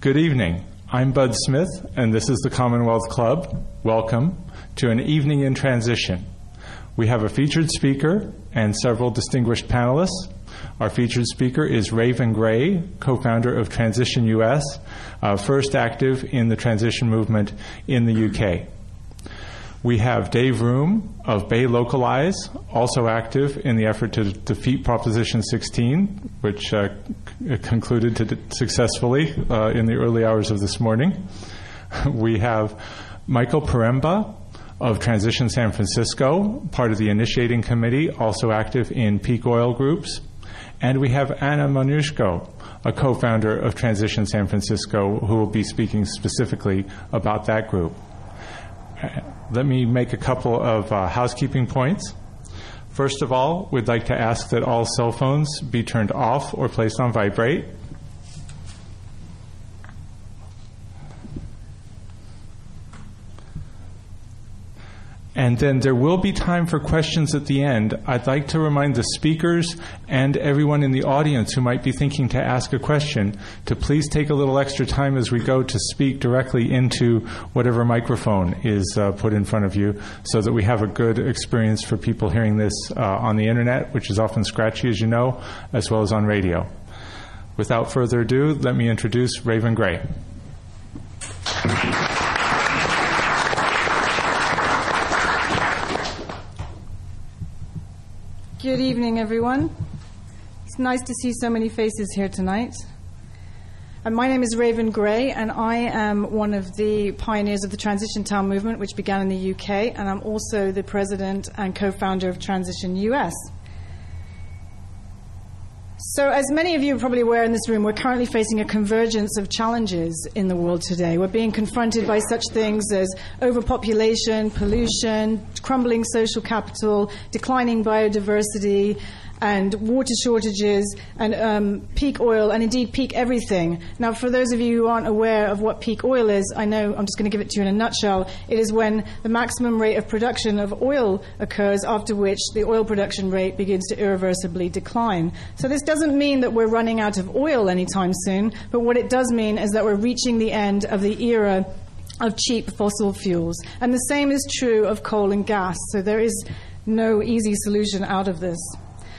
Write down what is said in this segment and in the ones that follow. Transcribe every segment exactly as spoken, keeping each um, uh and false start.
Good evening. I'm Bud Smith, and this is the Commonwealth Club. Welcome to an evening in transition. We have a featured speaker and several distinguished panelists. Our featured speaker is Raven Gray, co-founder of Transition U S, uh, first active in the transition movement in the U K. We have Dave Room of Bay Localize, also active in the effort to defeat Proposition sixteen, which uh, c- concluded to d- successfully uh, in the early hours of this morning. We have Michael Poremba of Transition San Francisco, part of the initiating committee, also active in peak oil groups. And we have Anna Manushko, a co-founder of Transition San Francisco, who will be speaking specifically about that group. Let me make a couple of uh, housekeeping points. First of all, we'd like to ask that all cell phones be turned off or placed on vibrate. And then there will be time for questions at the end. I'd like to remind the speakers and everyone in the audience who might be thinking to ask a question to please take a little extra time as we go to speak directly into whatever microphone is uh, put in front of you so that we have a good experience for people hearing this uh, on the internet, which is often scratchy, as you know, as well as on radio. Without further ado, let me introduce Raven Gray. Good evening, everyone. It's nice to see so many faces here tonight. And my name is Raven Gray, and I am one of the pioneers of the Transition Town movement, which began in the U K, and I'm also the president and co-founder of Transition U S. So as many of you are probably aware in this room, we're currently facing a convergence of challenges in the world today. We're being confronted by such things as overpopulation, pollution, crumbling social capital, declining biodiversity, and water shortages, and um, peak oil, and indeed peak everything. Now, for those of you who aren't aware of what peak oil is, I know I'm just going to give it to you in a nutshell. It is when the maximum rate of production of oil occurs, after which the oil production rate begins to irreversibly decline. So this doesn't mean that we're running out of oil anytime soon, but what it does mean is that we're reaching the end of the era of cheap fossil fuels. And the same is true of coal and gas, so there is no easy solution out of this.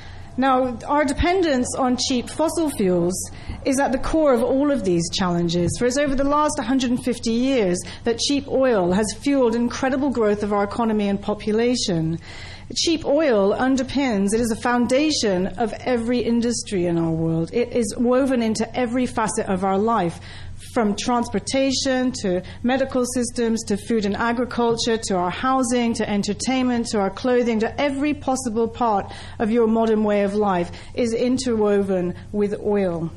Now, our dependence on cheap fossil fuels is at the core of all of these challenges, for it's over the last one hundred fifty years that cheap oil has fueled incredible growth of our economy and population. Cheap oil underpins, it is a foundation of every industry in our world. It is woven into every facet of our life, from transportation to medical systems to food and agriculture to our housing to entertainment to our clothing to every possible part of your modern way of life is interwoven with oil.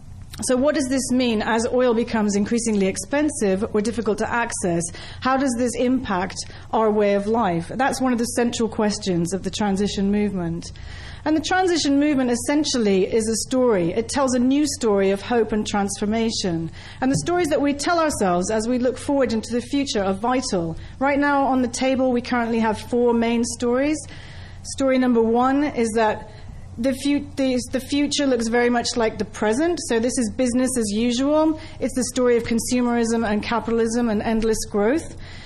So what does this mean as oil becomes increasingly expensive or difficult to access? How does this impact our way of life? That's one of the central questions of the transition movement. And the transition movement essentially is a story. It tells a new story of hope and transformation. And the stories that we tell ourselves as we look forward into the future are vital. Right now on the table we currently have four main stories. Story number one is that The, fu- the, the future looks very much like the present, so this is business as usual. It's the story of consumerism and capitalism and endless growth.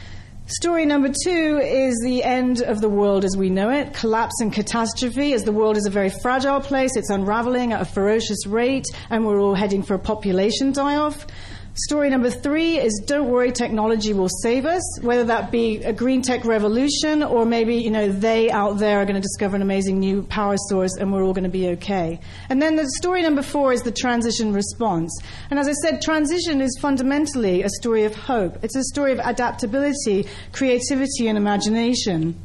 Story number two is the end of the world as we know it, collapse and catastrophe, as the world is a very fragile place. It's unraveling at a ferocious rate, and we're all heading for a population die-off. Story number three is don't worry, technology will save us, whether that be a green tech revolution or maybe, you know, they out there are going to discover an amazing new power source and we're all going to be okay. And then the story number four is the transition response. And as I said, transition is fundamentally a story of hope. It's a story of adaptability, creativity, and imagination.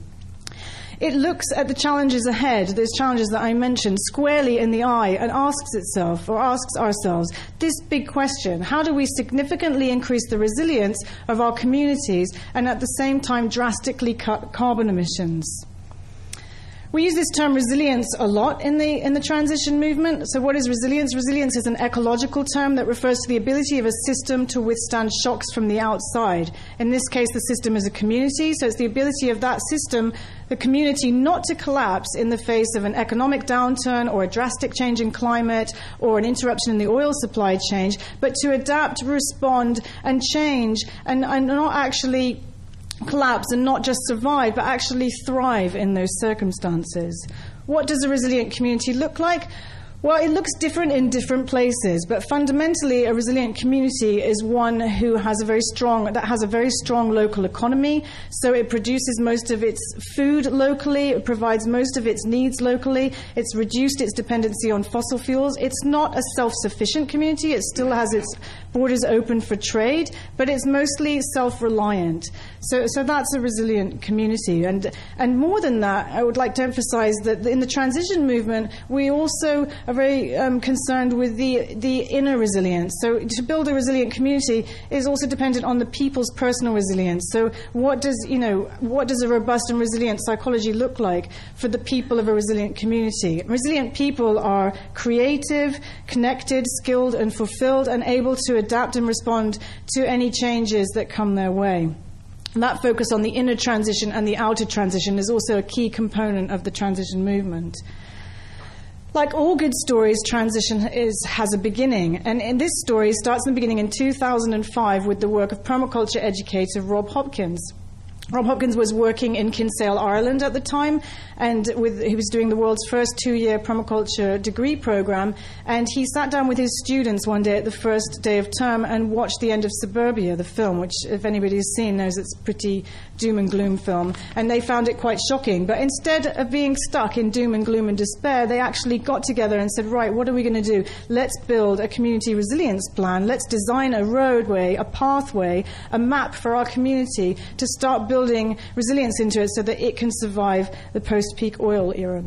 It looks at the challenges ahead, those challenges that I mentioned, squarely in the eye and asks itself, or asks ourselves, this big question: how do we significantly increase the resilience of our communities and at the same time drastically cut carbon emissions? We use this term resilience a lot in the in the transition movement. So what is resilience? Resilience is an ecological term that refers to the ability of a system to withstand shocks from the outside. In this case, the system is a community, so it's the ability of that system, the community, not to collapse in the face of an economic downturn or a drastic change in climate or an interruption in the oil supply chain, but to adapt, respond, and change, and, and not actually collapse and not just survive, but actually thrive in those circumstances. What does a resilient community look like? Well, it looks different in different places, but fundamentally a resilient community is one who has a very strong, that has a very strong local economy, so it produces most of its food locally, it provides most of its needs locally, it's reduced its dependency on fossil fuels. It's not a self-sufficient community, it still has its borders open for trade, but it's mostly self-reliant. So, so that's a resilient community. And, and more than that, I would like to emphasize that in the transition movement, we also are very um, concerned with the, the inner resilience. So to build a resilient community is also dependent on the people's personal resilience. So what does, you know, what does a robust and resilient psychology look like for the people of a resilient community? Resilient people are creative, connected, skilled, and fulfilled, and able to adapt and respond to any changes that come their way. And that focus on the inner transition and the outer transition is also a key component of the transition movement. Like all good stories, transition is, has a beginning. And in this story starts in the beginning in two thousand five with the work of permaculture educator Rob Hopkins. Rob Hopkins was working in Kinsale, Ireland at the time, and with, he was doing the world's first two-year permaculture degree program, and he sat down with his students one day at the first day of term and watched The End of Suburbia, the film, which, if anybody has seen, knows it's a pretty doom and gloom film, and they found it quite shocking. But instead of being stuck in doom and gloom and despair, they actually got together and said, right, what are we going to do? Let's build a community resilience plan. Let's design a roadway, a pathway, a map for our community to start building building resilience into it so that it can survive the post-peak oil era.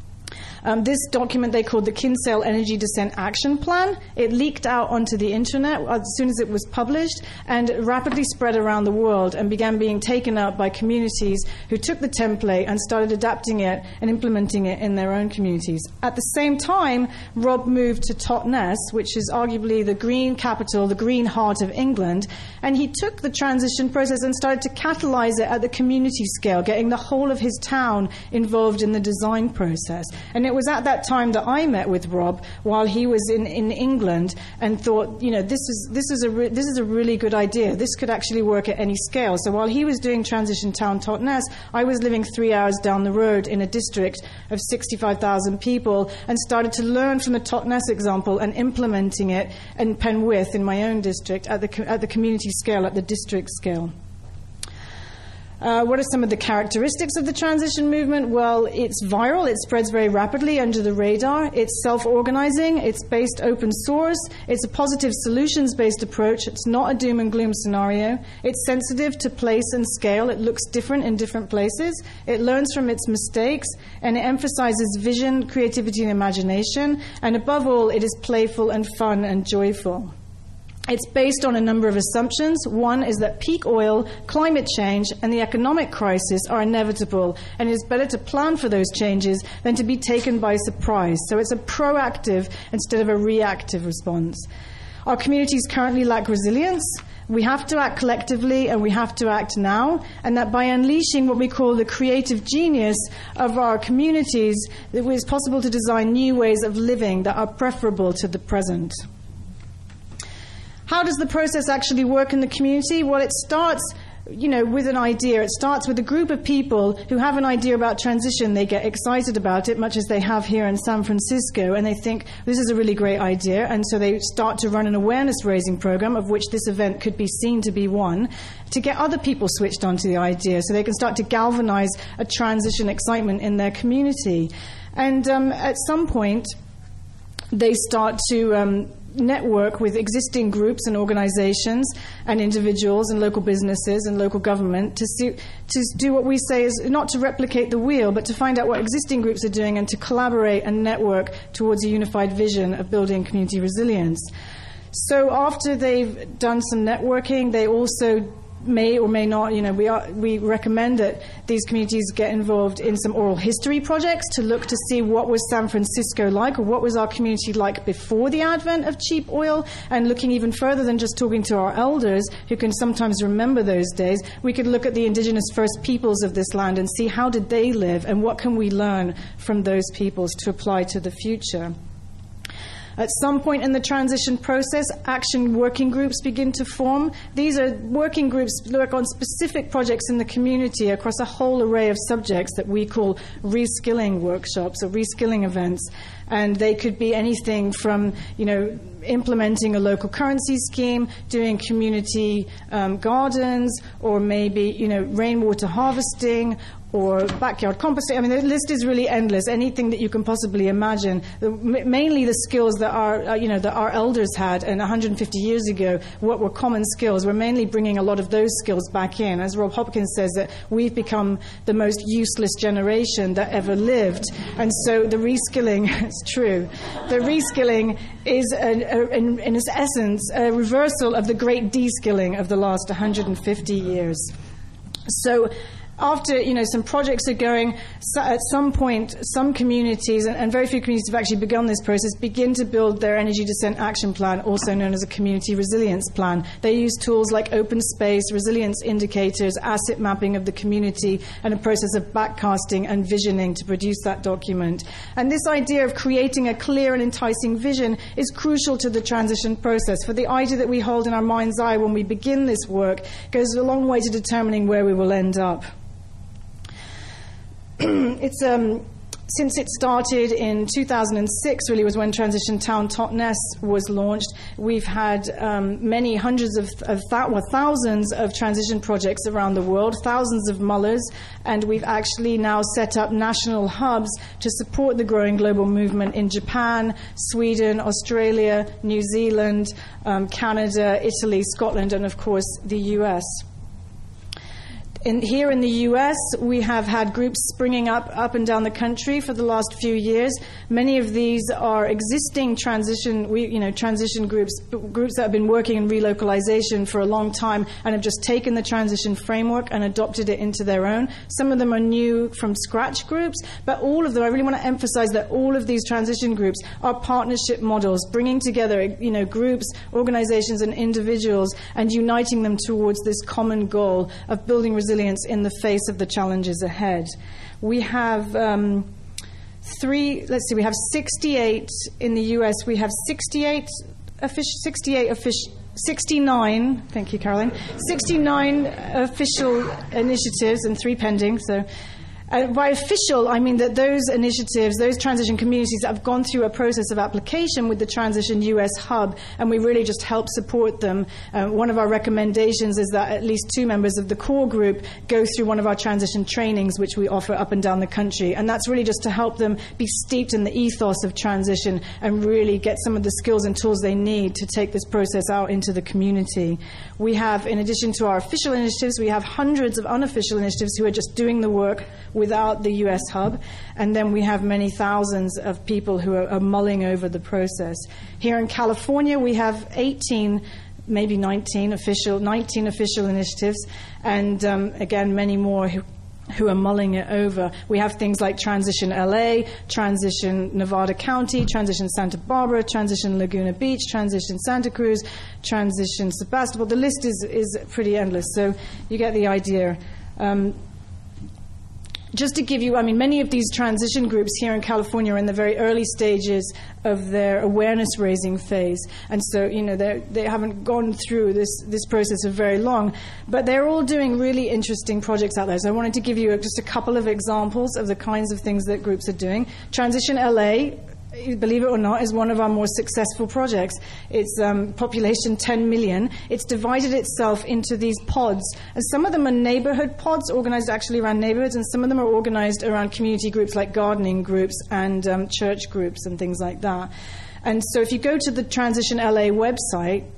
Um, this document they called the Kinsale Energy Descent Action Plan. It leaked out onto the internet as soon as it was published and rapidly spread around the world and began being taken up by communities who took the template and started adapting it and implementing it in their own communities. At the same time, Rob moved to Totnes, which is arguably the green capital, the green heart of England, and he took the transition process and started to catalyze it at the community scale, getting the whole of his town involved in the design process. And it was at that time that I met with Rob while he was in, in England and thought, you know, this is this is a re- this is a really good idea. This could actually work at any scale. So while he was doing Transition Town Totnes, I was living three hours down the road in a district of sixty-five thousand people and started to learn from the Totnes example and implementing it in Penwith in my own district at the at the community scale, at the district scale. Uh, what are some of the characteristics of the transition movement? Well, it's viral. It spreads very rapidly under the radar. It's self-organizing. It's based open source. It's a positive solutions-based approach. It's not a doom and gloom scenario. It's sensitive to place and scale. It looks different in different places. It learns from its mistakes, and it emphasizes vision, creativity, and imagination. And above all, it is playful and fun and joyful. It's based on a number of assumptions. One is that peak oil, climate change, and the economic crisis are inevitable, and it is better to plan for those changes than to be taken by surprise. So it's a proactive instead of a reactive response. Our communities currently lack resilience. We have to act collectively, and we have to act now, and that by unleashing what we call the creative genius of our communities, it is possible to design new ways of living that are preferable to the present. How does the process actually work in the community? Well, it starts, you know, with an idea. It starts with a group of people who have an idea about transition. They get excited about it, much as they have here in San Francisco, and they think this is a really great idea, and so they start to run an awareness-raising program, of which this event could be seen to be one, to get other people switched onto the idea so they can start to galvanize a transition excitement in their community. And um, at some point, they start to Um, network with existing groups and organizations and individuals and local businesses and local government to see, to do what we say is not to replicate the wheel, but to find out what existing groups are doing and to collaborate and network towards a unified vision of building community resilience. So after they've done some networking, they also may or may not, you know, we are, we recommend that these communities get involved in some oral history projects to look to see what was San Francisco like, or what was our community like before the advent of cheap oil, and looking even further than just talking to our elders who can sometimes remember those days. We could look at the indigenous first peoples of this land and see how did they live and what can we learn from those peoples to apply to the future. At some point in the transition process, action working groups begin to form. These are working groups that work on specific projects in the community across a whole array of subjects that we call reskilling workshops or reskilling events. And they could be anything from, you know, implementing a local currency scheme, doing community um, gardens, or maybe, you know, rainwater harvesting, or backyard composting. I mean, the list is really endless. Anything that you can possibly imagine. The, mainly the skills that our, uh, you know, that our elders had, and one hundred fifty years ago, what were common skills. We're mainly bringing a lot of those skills back in. As Rob Hopkins says, that we've become the most useless generation that ever lived. And so the reskilling, it's true, the reskilling is, a, a, in, in its essence, a reversal of the great de-skilling of the last one hundred fifty years. So, after, you know, some projects are going, so at some point, some communities, and, and very few communities have actually begun this process, begin to build their energy descent action plan, also known as a community resilience plan. They use tools like open space, resilience indicators, asset mapping of the community, and a process of backcasting and visioning to produce that document. And this idea of creating a clear and enticing vision is crucial to the transition process. For the idea that we hold in our mind's eye when we begin this work goes a long way to determining where we will end up. It's um, since it started in two thousand six, really was when Transition Town Totnes was launched. We've had um, many hundreds of, of th- well, thousands of transition projects around the world, thousands of mullahs, and we've actually now set up national hubs to support the growing global movement in Japan, Sweden, Australia, New Zealand, um, Canada, Italy, Scotland, and of course the U S. In, here in the U S, we have had groups springing up up and down the country for the last few years. Many of these are existing transition, we, you know, transition groups, groups that have been working in relocalization for a long time and have just taken the transition framework and adopted it into their own. Some of them are new from scratch groups, but all of them, I really want to emphasize that all of these transition groups are partnership models, bringing together, you know, groups, organizations, and individuals, and uniting them towards this common goal of building resilience in the face of the challenges ahead. We have um, three, let's see, we have sixty-eight in the U S. We have sixty-eight, official, sixty-eight official, sixty-nine, thank you, Caroline, sixty-nine official initiatives and three pending. So Uh, by official, I mean that those initiatives, those transition communities have gone through a process of application with the Transition U S Hub, and we really just help support them. Uh, one of our recommendations is that at least two members of the core group go through one of our transition trainings, which we offer up and down the country. And that's really just to help them be steeped in the ethos of transition and really get some of the skills and tools they need to take this process out into the community. We have, in addition to our official initiatives, we have hundreds of unofficial initiatives who are just doing the work without the U S Hub, and then we have many thousands of people who are, are mulling over the process. Here in California, we have eighteen, maybe nineteen official, nineteen official initiatives, and um, again, many more who, who are mulling it over. We have things like Transition L A, Transition Nevada County, Transition Santa Barbara, Transition Laguna Beach, Transition Santa Cruz, Transition Sebastopol. The list is, is pretty endless, so you get the idea. Um, Just to give you, I mean, many of these transition groups here in California are in the very early stages of their awareness-raising phase. And so, you know, they they haven't gone through this, this process for very long. But they're all doing really interesting projects out there. So I wanted to give you just a couple of examples of the kinds of things that groups are doing. Transition L A, believe it or not, is one of our more successful projects. It's um, population ten million. It's divided itself into these pods. And some of them are neighborhood pods, organized actually around neighborhoods, and some of them are organized around community groups like gardening groups and um, church groups and things like that. And so if you go to the Transition L A website,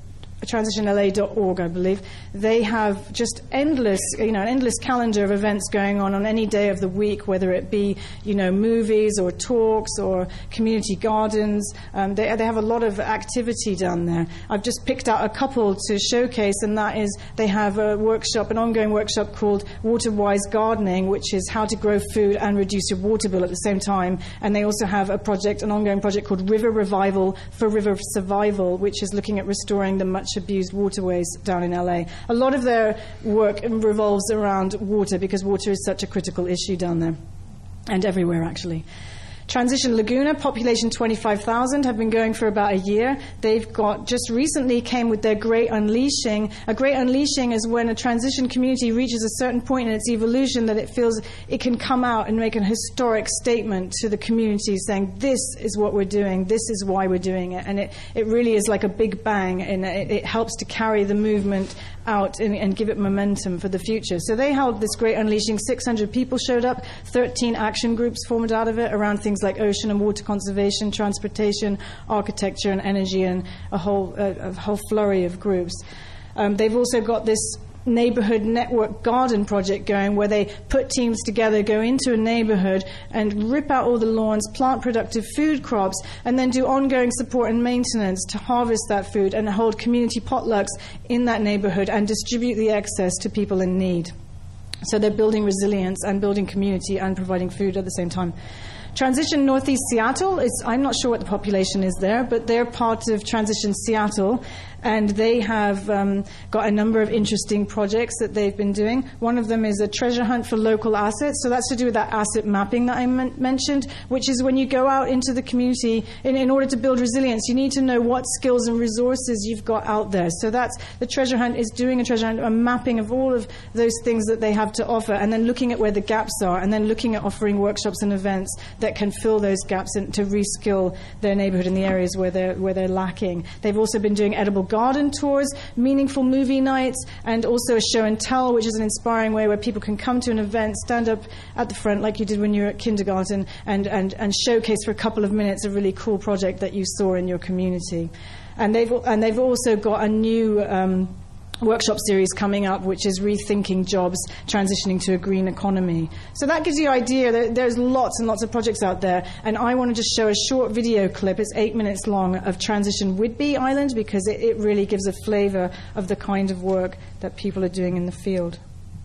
transition L A dot org, I believe. They have just endless, you know, an endless calendar of events going on on any day of the week, whether it be, you know, movies or talks or community gardens. Um, they, they have a lot of activity down there. I've just picked out a couple to showcase, and that is they have a workshop, an ongoing workshop called Water-Wise Gardening, which is how to grow food and reduce your water bill at the same time. And they also have a project, an ongoing project called River Revival for River Survival, which is looking at restoring the much abused waterways down in L A. A lot of their work revolves around water because water is such a critical issue down there and everywhere, actually. Transition Laguna, population twenty-five thousand, have been going for about a year. They've got, just recently came with their Great Unleashing. A Great Unleashing is when a transition community reaches a certain point in its evolution that it feels it can come out and make an historic statement to the community saying, this is what we're doing, this is why we're doing it. And it, it really is like a big bang, and it, it helps to carry the movement out and, and give it momentum for the future. So they held this Great Unleashing. six hundred people showed up, thirteen action groups formed out of it around things like ocean and water conservation, transportation, architecture and energy, and a whole, uh, a whole flurry of groups. Um, they've also got this neighborhood network garden project going where they put teams together, go into a neighborhood and rip out all the lawns, plant productive food crops, and then do ongoing support and maintenance to harvest that food and hold community potlucks in that neighborhood and distribute the excess to people in need. So they're building resilience and building community and providing food at the same time. Transition Northeast Seattle, is, I'm not sure what the population is there, but they're part of Transition Seattle, and they have um, got a number of interesting projects that they've been doing. One of them is a treasure hunt for local assets, so that's to do with that asset mapping that I men- mentioned, which is when you go out into the community, in, in order to build resilience, you need to know what skills and resources you've got out there. So that's, the treasure hunt is doing a treasure hunt, a mapping of all of those things that they have to offer, and then looking at where the gaps are, and then looking at offering workshops and events that can fill those gaps and to reskill their neighborhood in the areas where they're where they're lacking. They've also been doing edible garden tours, meaningful movie nights, and also a show and tell, which is an inspiring way where people can come to an event, stand up at the front like you did when you were at kindergarten, and, and, and showcase for a couple of minutes a really cool project that you saw in your community. And they've and they've also got a new um, workshop series coming up, which is Rethinking Jobs, Transitioning to a Green Economy. So that gives you an idea that there's lots and lots of projects out there, and I want to just show a short video clip, it's eight minutes long, of Transition Whidbey Island, because it, it really gives a flavour of the kind of work that people are doing in the field.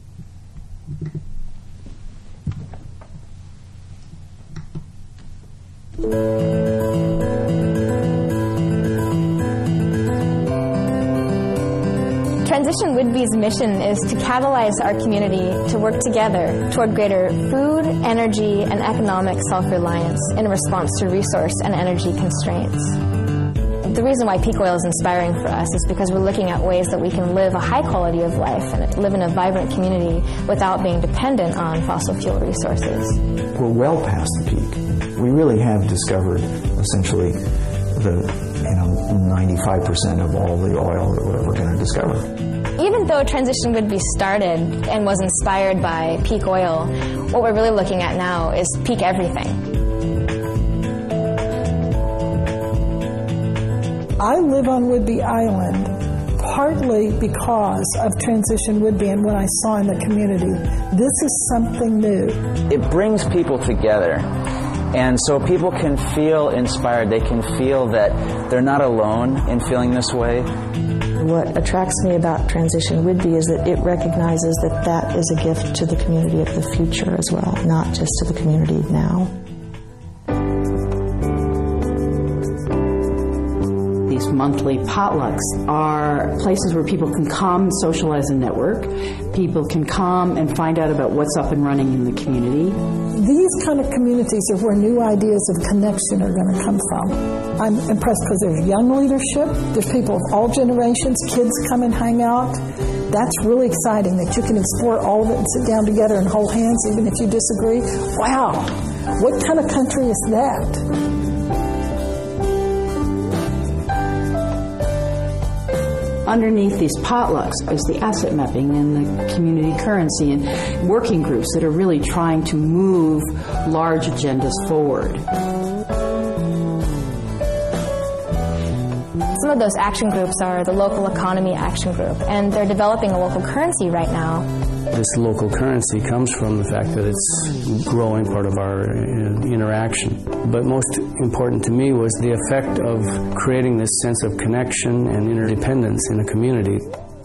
Transition Whidbey's mission is to catalyze our community to work together toward greater food, energy, and economic self-reliance in response to resource and energy constraints. The reason why peak oil is inspiring for us is because we're looking at ways that we can live a high quality of life and live in a vibrant community without being dependent on fossil fuel resources. We're well past the peak. We really have discovered essentially the you know, ninety-five percent of all the oil that we're ever going to discover. Even though Transition Whidbey started and was inspired by peak oil, what we're really looking at now is peak everything. I live on Whidbey Island partly because of Transition Whidbey and what I saw in the community. This is something new. It brings people together. And so people can feel inspired. They can feel that they're not alone in feeling this way. What attracts me about Transition Whidbey is that it recognizes that that is a gift to the community of the future as well, not just to the community now. These monthly potlucks are places where people can come, socialize, and network. People can come and find out about what's up and running in the community. These kind of communities are where new ideas of connection are going to come from. I'm impressed because there's young leadership, there's people of all generations, kids come and hang out. That's really exciting that you can explore all of it and sit down together and hold hands even if you disagree. Wow, what kind of country is that? Underneath these potlucks is the asset mapping and the community currency and working groups that are really trying to move large agendas forward. Some of those action groups are the Local Economy Action Group, and they're developing a local currency right now. This local currency comes from the fact that it's a growing part of our interaction. But most important to me was the effect of creating this sense of connection and interdependence in a community.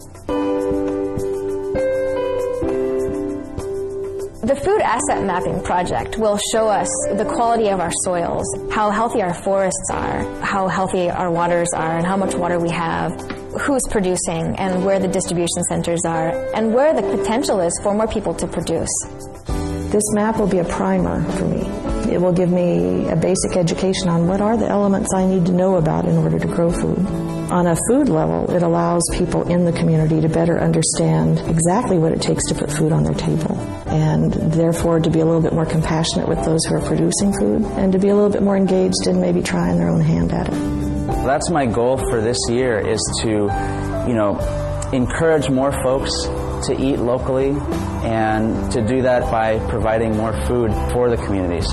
The Food Asset Mapping Project will show us the quality of our soils, how healthy our forests are, how healthy our waters are, and how much water we have, who's producing, and where the distribution centers are, and where the potential is for more people to produce. This map will be a primer for me. It will give me a basic education on what are the elements I need to know about in order to grow food. On a food level, it allows people in the community to better understand exactly what it takes to put food on their table, and therefore to be a little bit more compassionate with those who are producing food, and to be a little bit more engaged in maybe trying their own hand at it. That's my goal for this year, is to, you know, encourage more folks to eat locally, and to do that by providing more food for the communities.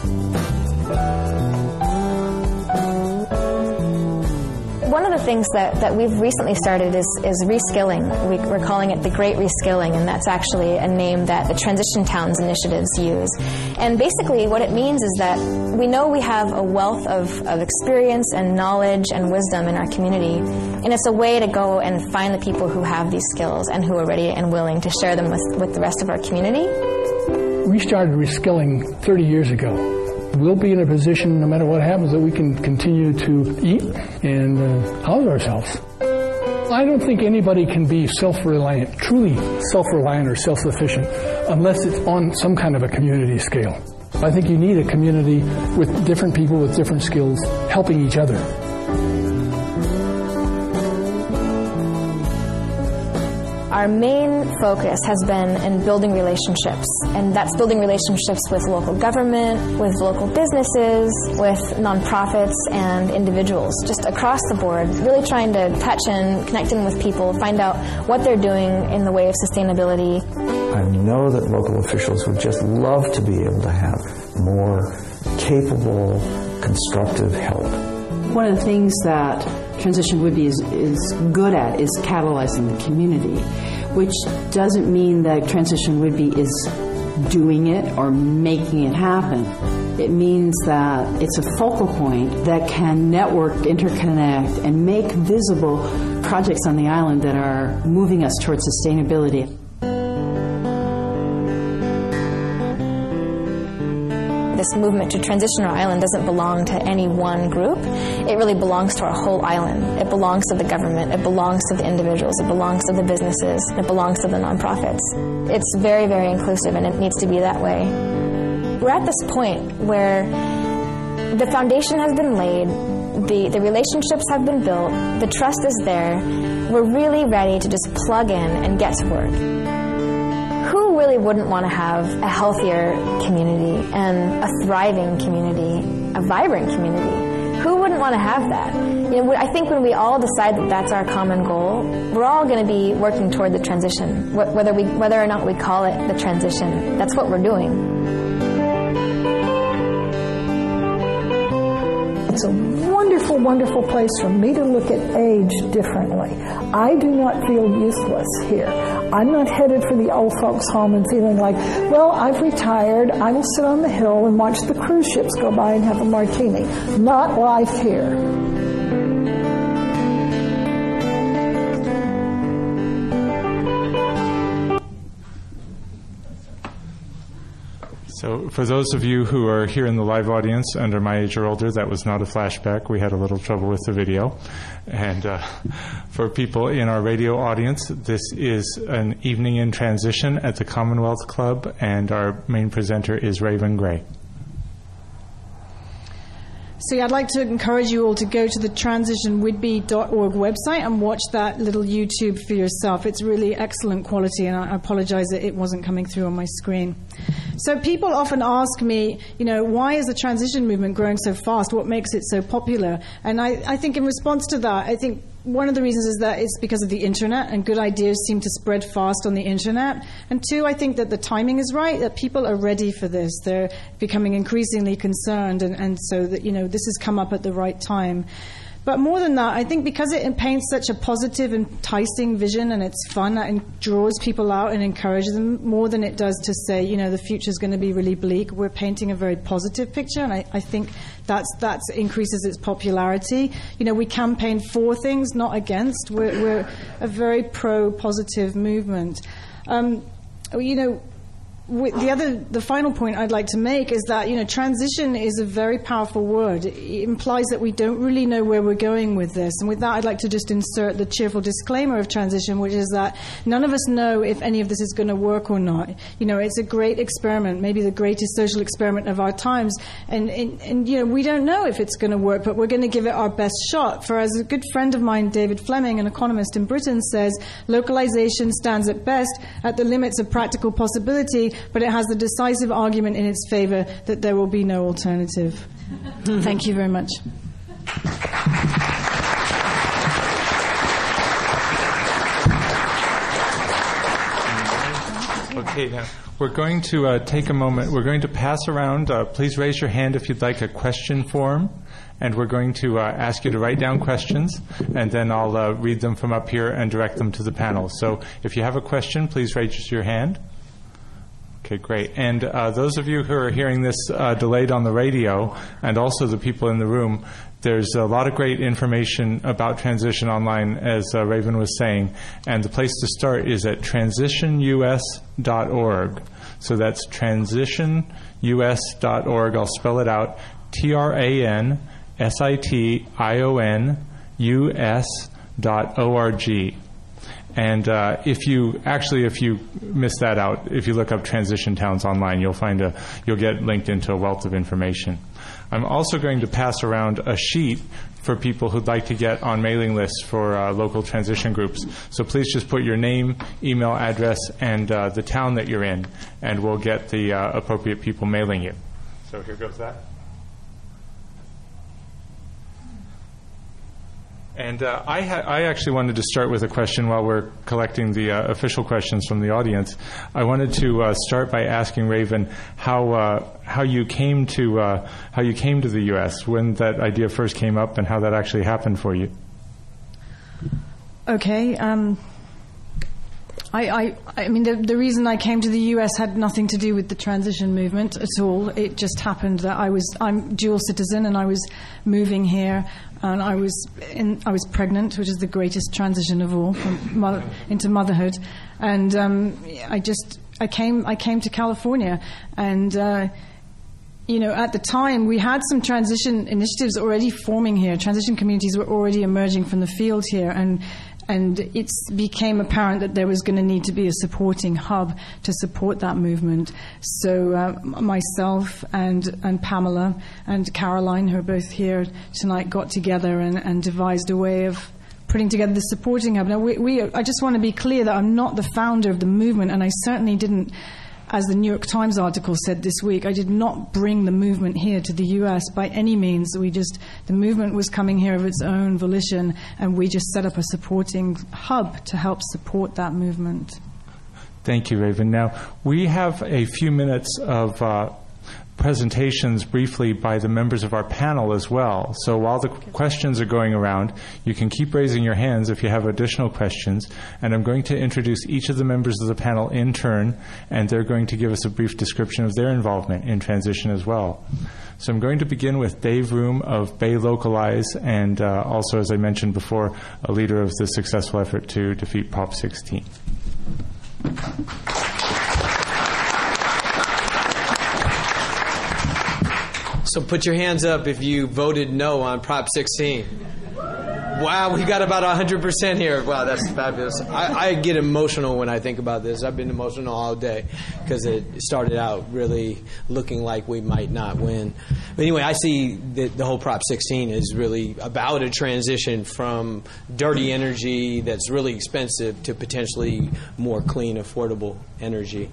One of the things that, that we've recently started is, is reskilling. We, we're calling it the Great Reskilling, and that's actually a name that the Transition Towns initiatives use. And basically what it means is that we know we have a wealth of, of experience and knowledge and wisdom in our community, and it's a way to go and find the people who have these skills and who are ready and willing to share them with, with the rest of our community. We started reskilling thirty years ago. We'll be in a position, no matter what happens, that we can continue to eat and uh, house ourselves. I don't think anybody can be self-reliant, truly self-reliant or self-sufficient, unless it's on some kind of a community scale. I think you need a community with different people with different skills helping each other. Our main focus has been in building relationships, and that's building relationships with local government, with local businesses, with nonprofits and individuals, just across the board, really trying to touch and connect in with people, find out what they're doing in the way of sustainability. I know that local officials would just love to be able to have more capable, constructive help. One of the things that Transition Whidbey is, is good at is catalyzing the community, which doesn't mean that Transition Whidbey is doing it or making it happen. It means that it's a focal point that can network, interconnect, and make visible projects on the island that are moving us towards sustainability. This movement to transition our island doesn't belong to any one group. It really belongs to our whole island. It belongs to the government. It belongs to the individuals. It belongs to the businesses. It belongs to the nonprofits. It's very, very inclusive, and it needs to be that way. We're at this point where the foundation has been laid, the, the relationships have been built, the trust is there. We're really ready to just plug in and get to work. Who really wouldn't want to have a healthier community and a thriving community, a vibrant community? Who wouldn't want to have that? You know, I think when we all decide that that's our common goal, we're all going to be working toward the transition, whether we, whether or not we call it the transition. That's what we're doing. It's a wonderful, wonderful place for me to look at age differently. I do not feel useless here. I'm not headed for the old folks' home and feeling like, well, I've retired. I will sit on the hill and watch the cruise ships go by and have a martini. Not life here. So for those of you who are here in the live audience under my age or older, that was not a flashback. We had a little trouble with the video. And uh, for people in our radio audience, this is an evening in transition at the Commonwealth Club, and our main presenter is Raven Gray. So yeah, I'd like to encourage you all to go to the transition whidbey dot org website and watch that little YouTube for yourself. It's really excellent quality, and I apologize that it wasn't coming through on my screen. So people often ask me, you know, why is the transition movement growing so fast? What makes it so popular? And I, I think in response to that, I think one of the reasons is that it's because of the internet, and good ideas seem to spread fast on the internet. And two, I think that the timing is right, that people are ready for this. They're becoming increasingly concerned, and, and so that, you know, this has come up at the right time. But more than that, I think because it paints such a positive, enticing vision and it's fun and draws people out and encourages them more than it does to say, you know, the future's going to be really bleak. We're painting a very positive picture, and I, I think that's that increases its popularity. You know, we campaign for things, not against. We're, we're a very pro-positive movement. Um, you know, the other, the final point I'd like to make is that, you know, transition is a very powerful word. It implies that we don't really know where we're going with this. And with that, I'd like to just insert the cheerful disclaimer of transition, which is that none of us know if any of this is going to work or not. You know, it's a great experiment, maybe the greatest social experiment of our times. And, and, and you know, we don't know if it's going to work, but we're going to give it our best shot. For as a good friend of mine, David Fleming, an economist in Britain, says, localization stands at best at the limits of practical possibility, but it has the decisive argument in its favor that there will be no alternative. Thank you very much. Okay, now we're going to uh, take a moment. We're going to pass around. Uh, please raise your hand if you'd like a question form. And we're going to uh, ask you to write down questions, and then I'll uh, read them from up here and direct them to the panel. So if you have a question, please raise your hand. Okay, great. And uh, those of you who are hearing this uh, delayed on the radio, and also the people in the room, there's a lot of great information about transition online, as uh, Raven was saying. And the place to start is at transition U S dot org. So that's transition U S dot org. I'll spell it out. T R A N S I T I O N U S dot O R G. And uh, if you actually, if you miss that out, if you look up transition towns online, you'll find a, you'll get linked into a wealth of information. I'm also going to pass around a sheet for people who'd like to get on mailing lists for uh, local transition groups. So please just put your name, email address, and uh, the town that you're in, and we'll get the uh, appropriate people mailing you. So here goes that. And uh, I, ha- I actually wanted to start with a question while we're collecting the uh, official questions from the audience. I wanted to uh, start by asking Raven how uh, how you came to uh, how you came to the U S, when that idea first came up, and how that actually happened for you. Okay. Um, I, I, I mean, the, the reason I came to the U S had nothing to do with the transition movement at all. It just happened that I was I'm dual citizen, and I was moving here. And I was in, I was pregnant, which is the greatest transition of all, from mother, into motherhood. And um, I just I came I came to California, and uh, you know, at the time we had some transition initiatives already forming here. Transition communities were already emerging from the field here, and and it became apparent that there was going to need to be a supporting hub to support that movement. So uh, myself and, and Pamela and Caroline, who are both here tonight, got together and, and devised a way of putting together the supporting hub. Now, we, we, I just want to be clear that I'm not the founder of the movement, and I certainly didn't, as the New York Times article said this week, I did not bring the movement here to the U S by any means. We just, the movement was coming here of its own volition, and we just set up a supporting hub to help support that movement. Thank you, Raven. Now, we have a few minutes of uh, presentations briefly by the members of our panel as well. So while the questions are going around, you can keep raising your hands if you have additional questions, and I'm going to introduce each of the members of the panel in turn, and they're going to give us a brief description of their involvement in transition as well. So I'm going to begin with Dave Room of Bay Localize, and uh, also, as I mentioned before, a leader of the successful effort to defeat Prop sixteen. So put your hands up if you voted no on Prop sixteen. Wow, we got about one hundred percent here. Wow, that's fabulous. I, I get emotional when I think about this. I've been emotional all day because it started out really looking like we might not win. But anyway, I see that the whole Prop sixteen is really about a transition from dirty energy that's really expensive to potentially more clean, affordable energy.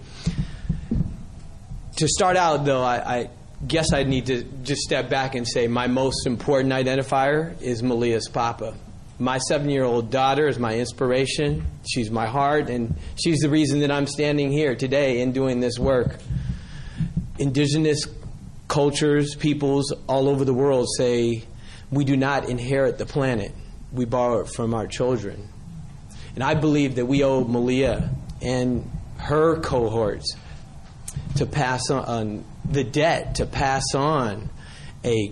To start out, though, I... I guess I'd need to just step back and say my most important identifier is Malia's Papa. My seven-year-old daughter is my inspiration. She's my heart, and she's the reason that I'm standing here today and doing this work. Indigenous cultures, peoples all over the world say we do not inherit the planet. We borrow it from our children. And I believe that we owe Malia and her cohorts to pass on the debt, to pass on a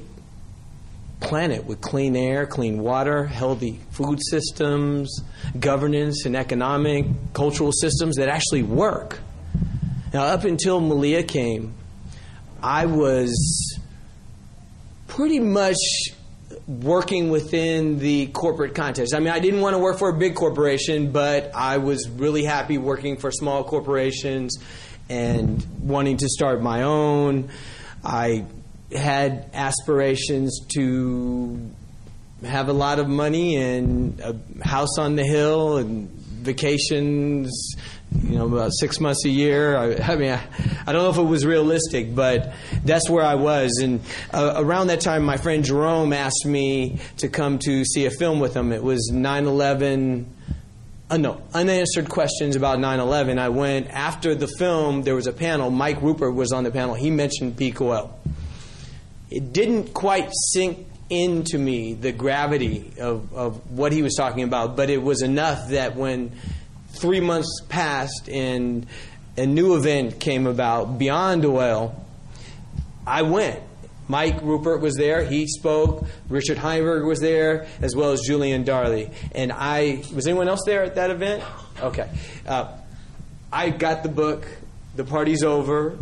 planet with clean air, clean water, healthy food systems, governance and economic, cultural systems that actually work. Now, up until Malia came, I was pretty much working within the corporate context. I mean, I didn't want to work for a big corporation, but I was really happy working for small corporations and wanting to start my own. I had aspirations to have a lot of money and a house on the hill and vacations, you know, about six months a year. I, I mean, I, I don't know if it was realistic, but that's where I was. And uh, around that time, my friend Jerome asked me to come to see a film with him. It was nine eleven, uh, no, unanswered questions about nine eleven. I went after the film. There was a panel. Mike Rupert was on the panel. He mentioned peak oil. It didn't quite sink into me, the gravity of, of what he was talking about, but it was enough that when three months passed and a new event came about, Beyond Oil, I went. Mike Rupert was there. He spoke. Richard Heinberg was there, as well as Julian Darley. And I, was anyone else there at that event? Okay. Uh, I got the book. The party's over.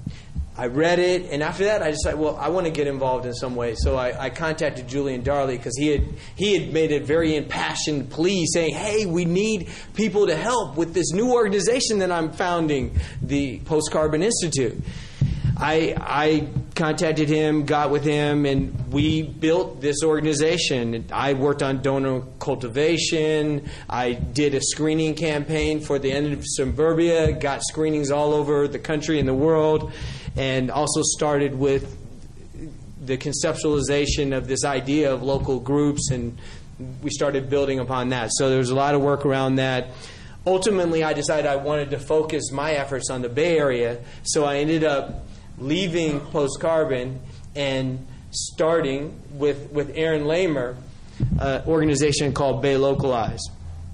I read it, and after that, I decided, well, I want to get involved in some way. So I, I contacted Julian Darley because he had he had made a very impassioned plea saying, hey, we need people to help with this new organization that I'm founding, the Post-Carbon Institute. I, I contacted him, got with him, and we built this organization. I worked on donor cultivation. I did a screening campaign for the end of suburbia, got screenings all over the country and the world, and also started with the conceptualization of this idea of local groups, and we started building upon that. So there was a lot of work around that. Ultimately, I decided I wanted to focus my efforts on the Bay Area, so I ended up leaving Post-Carbon and starting with, with Aaron Lamer, an organization called Bay Localize.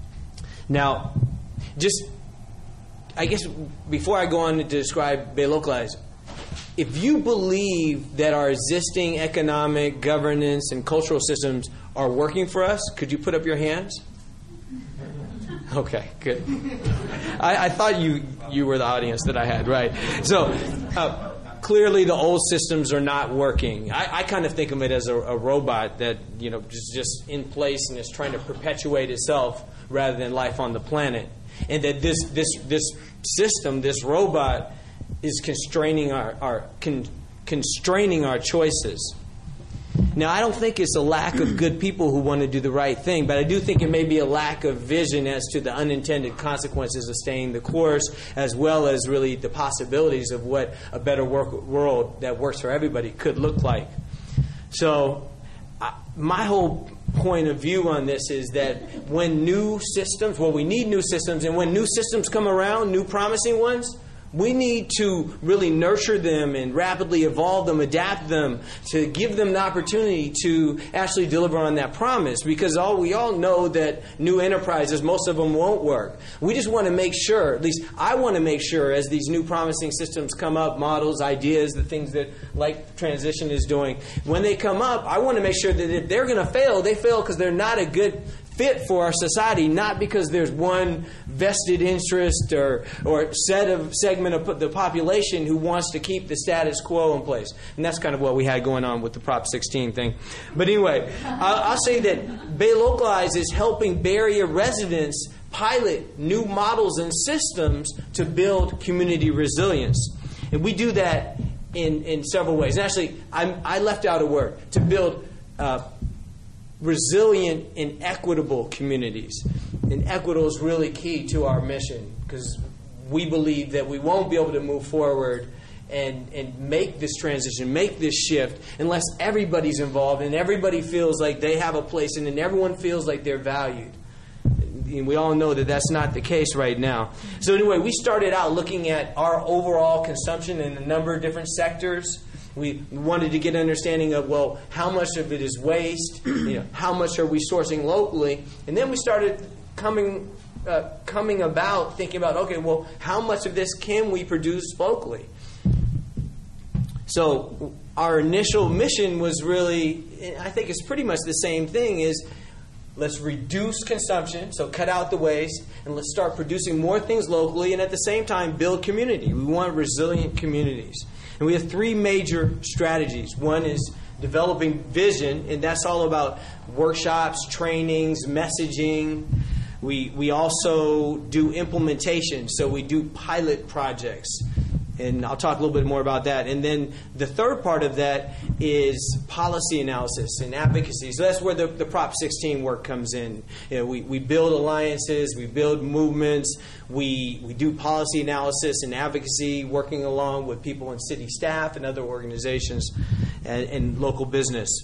Now, just, I guess before I go on to describe Bay Localize, if you believe that our existing economic, governance, and cultural systems are working for us, could you put up your hands? Okay, good. I, I thought you you were the audience that I had, right? So, uh, clearly the old systems are not working. I, I kind of think of it as a, a robot that, you know, just, just in place and is trying to perpetuate itself rather than life on the planet. And that this this this system, this robot, is constraining our, our con, constraining our choices. Now, I don't think it's a lack of good people who want to do the right thing, but I do think it may be a lack of vision as to the unintended consequences of staying the course, as well as really the possibilities of what a better work, world that works for everybody could look like. So, uh, my whole point of view on this is that when new systems, well, we need new systems, and when new systems come around, new promising ones, we need to really nurture them and rapidly evolve them, adapt them, to give them the opportunity to actually deliver on that promise. Because all we all know that new enterprises, most of them won't work. We just want to make sure, at least I want to make sure, as these new promising systems come up, models, ideas, the things that like Transition is doing, when they come up, I want to make sure that if they're going to fail, they fail because they're not a good fit for our society, not because there's one vested interest or or set of segment of the population who wants to keep the status quo in place. And that's kind of what we had going on with the Prop sixteen thing. But anyway, I'll, I'll say that Bay Localize is helping Bay Area residents pilot new models and systems to build community resilience. And we do that in, in several ways. And actually, I'm, I left out a word, to build uh, resilient and equitable communities. And equitable is really key to our mission, because we believe that we won't be able to move forward and, and make this transition, make this shift, unless everybody's involved and everybody feels like they have a place in it and everyone feels like they're valued. And we all know that that's not the case right now. So anyway, we started out looking at our overall consumption in a number of different sectors. We wanted to get an understanding of, well, how much of it is waste, you know, how much are we sourcing locally, and then we started coming uh, coming about thinking about, okay, well, how much of this can we produce locally? So our initial mission was really, I think it's pretty much the same thing, is let's reduce consumption, so cut out the waste, and let's start producing more things locally, and at the same time build community. We want resilient communities. And we have three major strategies. One is developing vision, and that's all about workshops, trainings, messaging. We, we also do implementation, so we do pilot projects. And I'll talk a little bit more about that. And then the third part of that is policy analysis and advocacy. So that's where the, the Prop sixteen work comes in. You know, we, we build alliances, we build movements, we, we do policy analysis and advocacy, working along with people in city staff and other organizations and, and local business.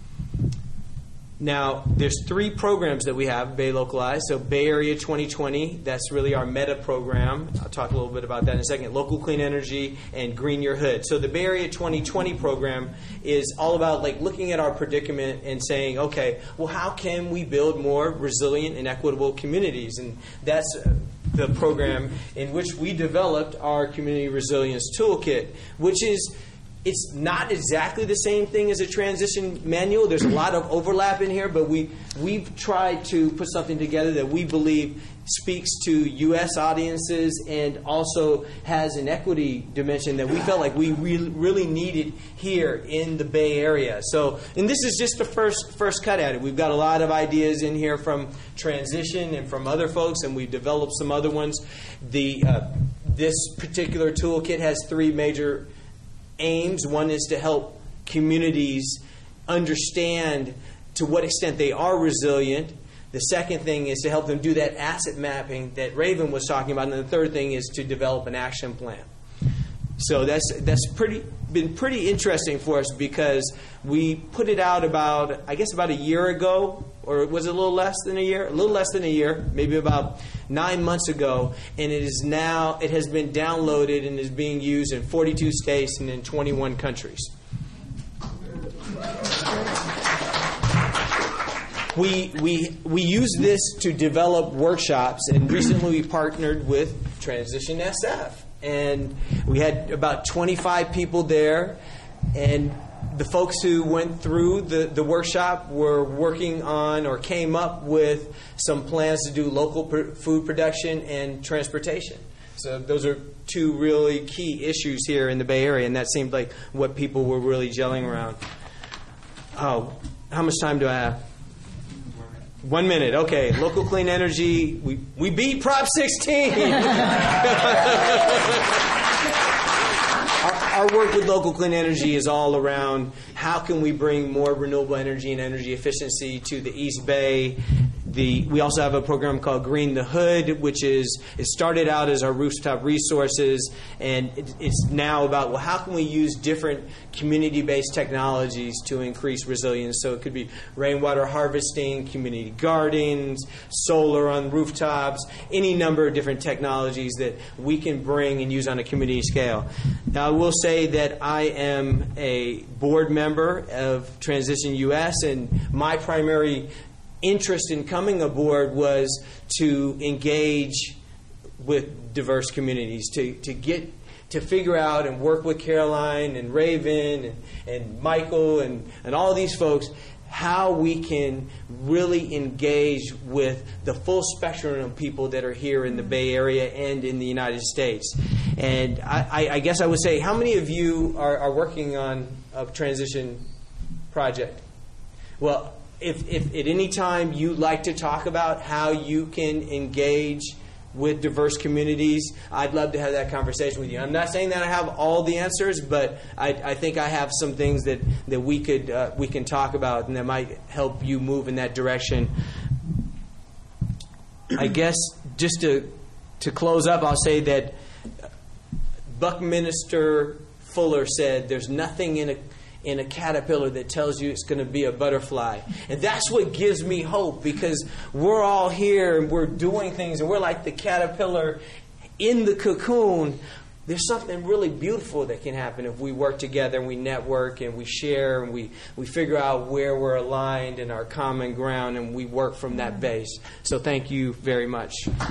Now, there's three programs that we have, Bay Localized. So Bay Area twenty twenty, that's really our meta program. I'll talk a little bit about that in a second. Local Clean Energy and Green Your Hood. So the Bay Area twenty twenty program is all about like looking at our predicament and saying, okay, well, how can we build more resilient and equitable communities? And that's the program in which we developed our Community Resilience Toolkit, which is it's not exactly the same thing as a transition manual. There's a lot of overlap in here, but we, we've tried to put something together that we believe speaks to U S audiences and also has an equity dimension that we felt like we re- really needed here in the Bay Area. So, and this is just the first first cut at it. We've got a lot of ideas in here from transition and from other folks, and we've developed some other ones. The uh, this particular toolkit has three major aims. One is to help communities understand to what extent they are resilient. The second thing is to help them do that asset mapping that Raven was talking about. And the third thing is to develop an action plan. So that's that's pretty been pretty interesting for us because we put it out about, I guess, about a year ago, or was it a little less than a year? A little less than a year, maybe about nine months ago, and it is now it has been downloaded and is being used in forty-two states and in twenty-one countries. We we we use this to develop workshops, and recently we partnered with Transition S F. And we had about twenty-five people there, and the folks who went through the, the workshop were working on or came up with some plans to do local pr- food production and transportation. So those are two really key issues here in the Bay Area, and that seemed like what people were really gelling around. Oh, how much time do I have? One minute. Okay. Local Clean Energy. We we beat Prop sixteen. our, our work with Local Clean Energy is all around how can we bring more renewable energy and energy efficiency to the East Bay. The, we also have a program called Green the Hood, which is it started out as our rooftop resources, and it, it's now about, well, how can we use different community-based technologies to increase resilience? So it could be rainwater harvesting, community gardens, solar on rooftops, any number of different technologies that we can bring and use on a community scale. Now, I will say that I am a board member of Transition U S, and my primary interest in coming aboard was to engage with diverse communities, to, to get to figure out and work with Caroline and Raven and, and Michael and, and all these folks how we can really engage with the full spectrum of people that are here in the Bay Area and in the United States. And I, I, I guess I would say, how many of you are, are working on a transition project? Well, If, if at any time you'd like to talk about how you can engage with diverse communities, I'd love to have that conversation with you. I'm not saying that I have all the answers, but I, I think I have some things that, that we could uh, we can talk about and that might help you move in that direction. I guess just to to close up, I'll say that Buckminster Fuller said, "There's nothing in a in a caterpillar that tells you it's going to be a butterfly." And that's what gives me hope, because we're all here and we're doing things and we're like the caterpillar in the cocoon, there's something really beautiful that can happen if we work together and we network and we share and we, we figure out where we're aligned and our common ground, and we work from that base. So thank you very much.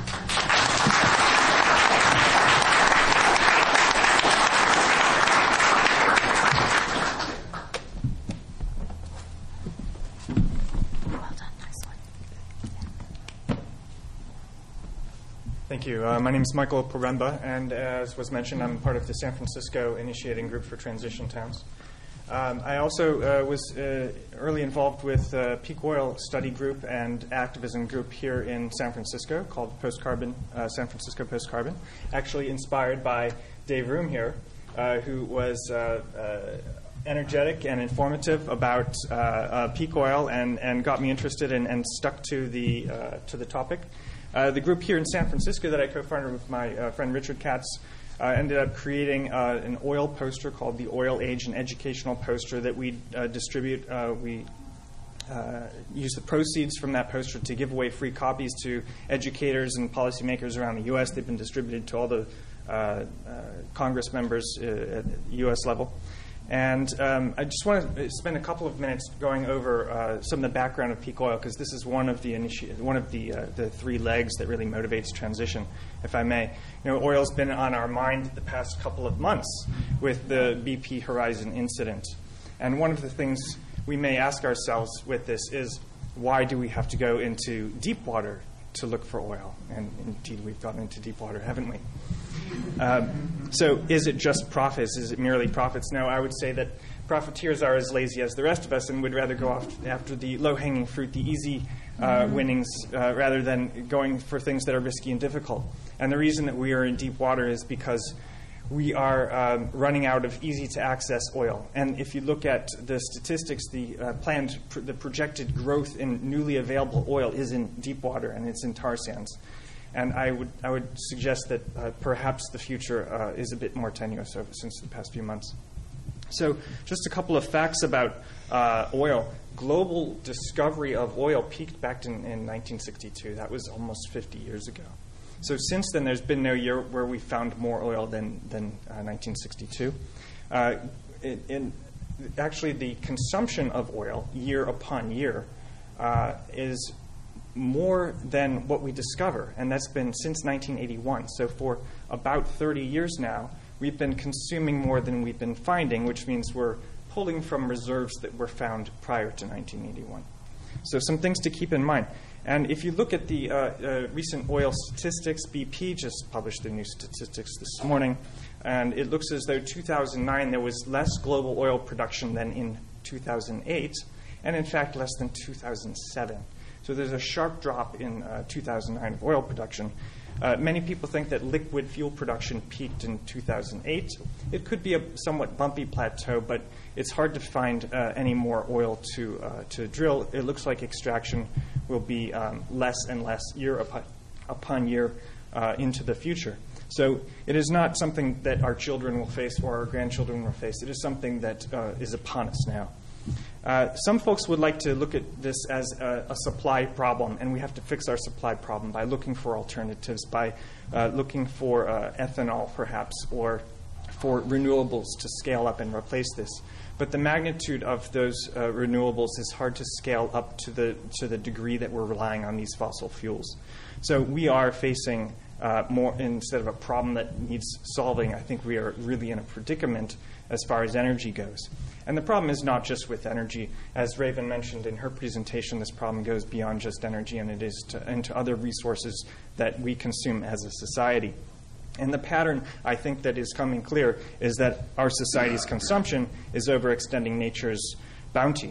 Thank you. Uh, my name is Michael Poremba, and as was mentioned, I'm part of the San Francisco Initiating Group for Transition Towns. Um, I also uh, was uh, early involved with uh, Peak Oil Study Group and activism group here in San Francisco called Post Carbon, uh, San Francisco Post Carbon, actually inspired by Dave Room here, uh, who was uh, uh, energetic and informative about uh, uh, peak oil and, and got me interested in, and stuck to the, uh, to the topic. Uh, the group here in San Francisco that I co-founded with my uh, friend Richard Katz uh, ended up creating uh, an oil poster called the Oil Age, an educational poster that we uh, distribute. Uh, we uh, use the proceeds from that poster to give away free copies to educators and policymakers around the U S They've been distributed to all the uh, uh, Congress members uh, at the U S level. And um, I just want to spend a couple of minutes going over uh, some of the background of peak oil, because this is one of the initi- one of the uh, the three legs that really motivates transition, if I may. You know, oil's been on our mind the past couple of months with the B P Horizon incident, and one of the things we may ask ourselves with this is, why do we have to go into deep water to look for oil? And indeed, we've gotten into deep water, haven't we? Um, so is it just profits? Is it merely profits? No, I would say that profiteers are as lazy as the rest of us and would rather go off after the low-hanging fruit, the easy uh, winnings, uh, rather than going for things that are risky and difficult. And the reason that we are in deep water is because we are um, running out of easy-to-access oil. And if you look at the statistics, the uh, planned, pr- the projected growth in newly available oil is in deep water, and it's in tar sands. And I would I would suggest that uh, perhaps the future uh, is a bit more tenuous over, since the past few months. So just a couple of facts about uh, oil. Global discovery of oil peaked back in, in nineteen sixty-two. That was almost fifty years ago. So since then, there's been no year where we found more oil than, than uh, nineteen sixty-two. Uh, in, in actually, the consumption of oil year upon year uh, is more than what we discover, and that's been since nineteen eighty-one. So for about thirty years now, we've been consuming more than we've been finding, which means we're pulling from reserves that were found prior to nineteen eighty-one. So some things to keep in mind. And if you look at the uh, uh, recent oil statistics, B P just published the new statistics this morning, and it looks as though two thousand nine there was less global oil production than in two thousand eight, and in fact less than two thousand seven. So there's a sharp drop in uh, two thousand nine of oil production. Uh, many people think that liquid fuel production peaked in two thousand eight. It could be a somewhat bumpy plateau, but it's hard to find uh, any more oil to uh, to drill. It looks like extraction will be um, less and less year upon, upon year uh, into the future. So it is not something that our children will face or our grandchildren will face. It is something that uh, is upon us now. Uh, some folks would like to look at this as a, a supply problem, and we have to fix our supply problem by looking for alternatives, by uh, looking for uh, ethanol, perhaps, or for renewables to scale up and replace this. But the magnitude of those uh, renewables is hard to scale up to the to the degree that we're relying on these fossil fuels. So we are facing uh, more, instead of a problem that needs solving, I think we are really in a predicament as far as energy goes. And the problem is not just with energy. As Raven mentioned in her presentation, this problem goes beyond just energy, and it is to, into other resources that we consume as a society. And the pattern, I think, that is coming clear is that our society's consumption is overextending nature's bounty.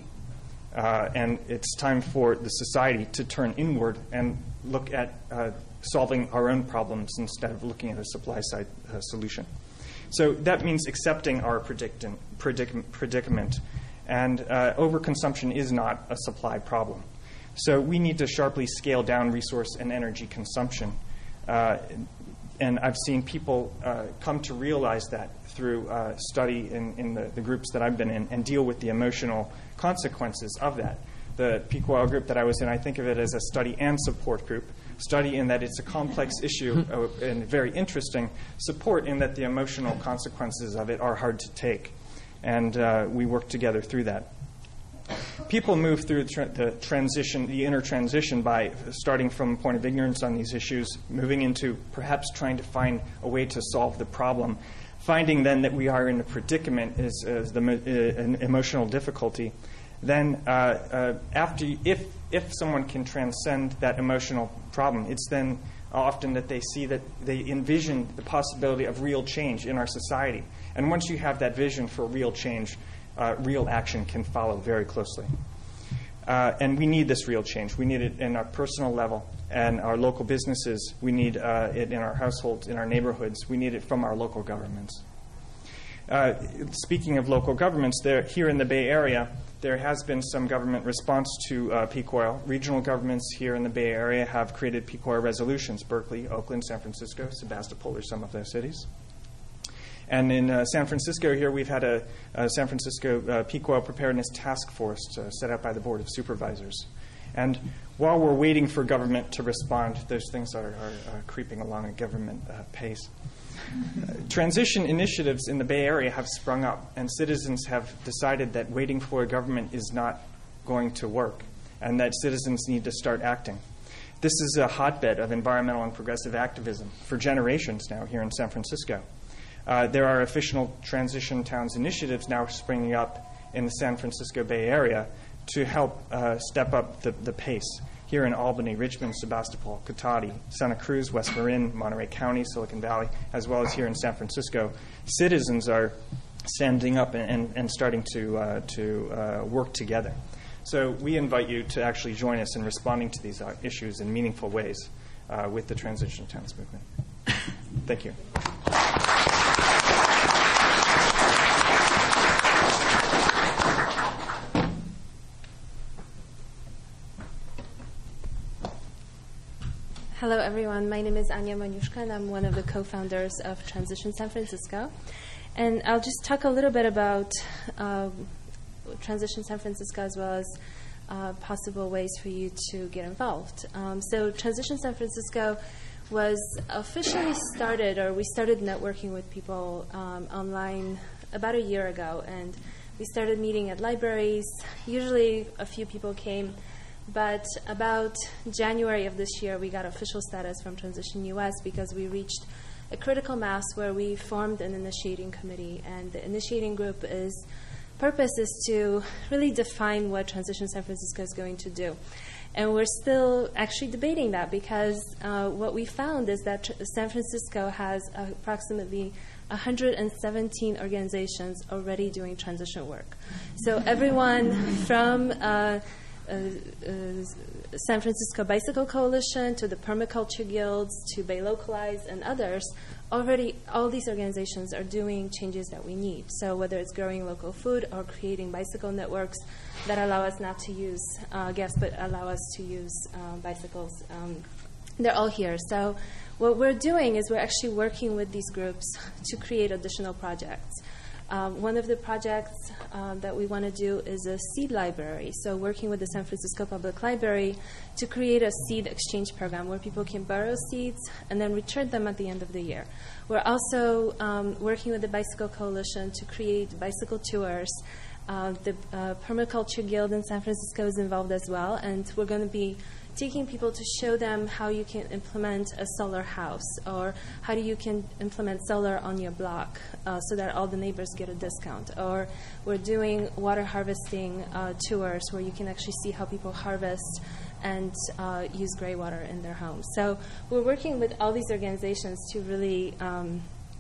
Uh, and it's time for the society to turn inward and look at uh, solving our own problems instead of looking at a supply-side uh, solution. So that means accepting our predicament, predic- predicament. And uh, overconsumption is not a supply problem. So we need to sharply scale down resource and energy consumption. Uh, and I've seen people uh, come to realize that through uh, study in, in the, the groups that I've been in and deal with the emotional consequences of that. The peak oil group that I was in, I think of it as a study and support group. Study in that it's a complex issue uh, and very interesting. Support in that the emotional consequences of it are hard to take. And uh, we work together through that. People move through tra- the transition, the inner transition, by starting from a point of ignorance on these issues, moving into perhaps trying to find a way to solve the problem, finding then that we are in a predicament is, is the, uh, an emotional difficulty. Then uh, uh, after, if, if someone can transcend that emotional problem, it's then often that they see that they envision the possibility of real change in our society. And once you have that vision for real change, Uh, real action can follow very closely. Uh, and we need this real change. We need it in our personal level and our local businesses. We need uh, it in our households, in our neighborhoods. We need it from our local governments. Uh, speaking of local governments, there, here in the Bay Area, there has been some government response to uh, peak oil. Regional governments here in the Bay Area have created peak oil resolutions. Berkeley, Oakland, San Francisco, Sebastopol are some of those cities. And in uh, San Francisco here, we've had a, a San Francisco uh, peak oil preparedness task force uh, set up by the Board of Supervisors. And while we're waiting for government to respond, those things are, are, are creeping along at government uh, pace. Uh, transition initiatives in the Bay Area have sprung up, and citizens have decided that waiting for a government is not going to work, and that citizens need to start acting. This is a hotbed of environmental and progressive activism for generations now here in San Francisco. Uh, there are official Transition Towns initiatives now springing up in the San Francisco Bay Area to help uh, step up the, the pace. Here in Albany, Richmond, Sebastopol, Cotati, Santa Cruz, West Marin, Monterey County, Silicon Valley, as well as here in San Francisco, citizens are standing up and, and, and starting to, uh, to uh, work together. So we invite you to actually join us in responding to these uh, issues in meaningful ways uh, with the Transition Towns movement. Thank you. Hello, everyone. My name is Anya Moniuszka, and I'm one of the co-founders of Transition San Francisco. And I'll just talk a little bit about uh, Transition San Francisco as well as uh, possible ways for you to get involved. Um, so Transition San Francisco was officially started, or we started networking with people um, online about a year ago. And we started meeting at libraries. Usually a few people came. But about January of this year, we got official status from Transition U S because we reached a critical mass where we formed an initiating committee. And the initiating group is purpose is to really define what Transition San Francisco is going to do. And we're still actually debating that because uh, what we found is that tr- San Francisco has uh, approximately one hundred seventeen organizations already doing transition work. So everyone from uh, Uh, uh, San Francisco Bicycle Coalition to the Permaculture Guilds to Bay Localize and others, already all these organizations are doing changes that we need. So whether it's growing local food or creating bicycle networks that allow us not to use uh, gas but allow us to use uh, bicycles, um, they're all here. So what we're doing is we're actually working with these groups to create additional projects. Um, one of the projects um, that we want to do is a seed library. So working with the San Francisco Public Library to create a seed exchange program where people can borrow seeds and then return them at the end of the year. We're also um, working with the Bicycle Coalition to create bicycle tours. Uh, the uh, Permaculture Guild in San Francisco is involved as well, and we're going to be taking people to show them how you can implement a solar house or how do you can implement solar on your block uh, so that all the neighbors get a discount. Or we're doing water harvesting uh, tours where you can actually see how people harvest and uh, use gray water in their homes. So we're working with all these organizations to really um,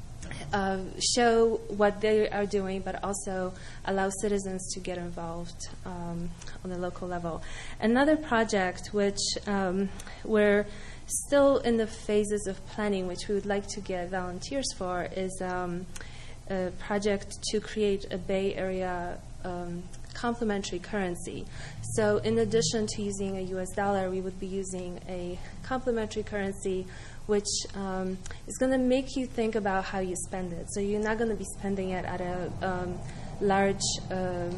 Uh, show what they are doing, but also allow citizens to get involved um, on the local level. Another project which um, we're still in the phases of planning, which we would like to get volunteers for, is um, a project to create a Bay Area um, complementary currency. So in addition to using a U S dollar, we would be using a complementary currency which um, is going to make you think about how you spend it. So you're not going to be spending it at a um, large uh,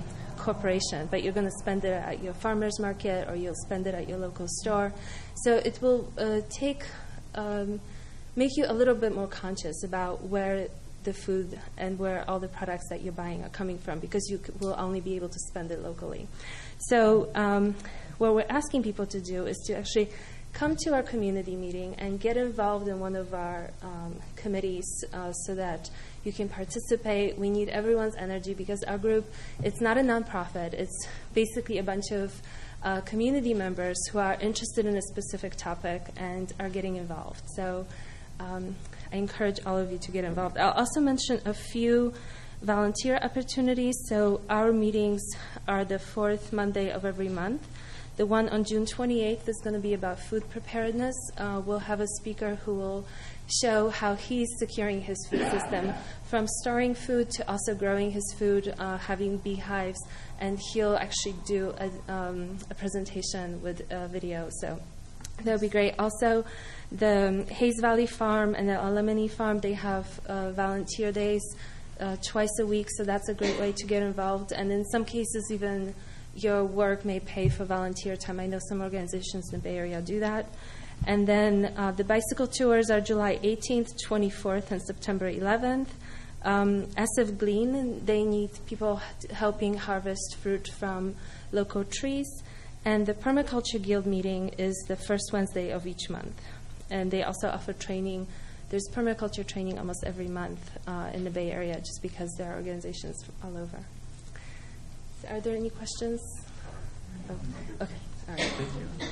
corporation, but you're going to spend it at your farmer's market or you'll spend it at your local store. So it will uh, take, um, make you a little bit more conscious about where the food and where all the products that you're buying are coming from, because you c- will only be able to spend it locally. So um, what we're asking people to do is to actually come to our community meeting and get involved in one of our um, committees uh, so that you can participate. We need everyone's energy because our group, it's not a nonprofit. It's basically a bunch of uh, community members who are interested in a specific topic and are getting involved. So um, I encourage all of you to get involved. I'll also mention a few volunteer opportunities. So our meetings are the fourth Monday of every month. The one on June twenty-eighth is going to be about food preparedness. Uh, we'll have a speaker who will show how he's securing his food system from storing food to also growing his food, uh, having beehives, and he'll actually do a, um, a presentation with a video. So that would be great. Also, the um, Hayes Valley Farm and the Alemany Farm, they have uh, volunteer days uh, twice a week, so that's a great way to get involved. And in some cases, even your work may pay for volunteer time. I know some organizations in the Bay Area do that. And then uh, the bicycle tours are July eighteenth, twenty-fourth, and September eleventh. Um, S F Glean, they need people helping harvest fruit from local trees. And the Permaculture Guild meeting is the first Wednesday of each month. And they also offer training. There's permaculture training almost every month uh, in the Bay Area just because there are organizations all over. Are there any questions? Oh, okay. All right. Thank you.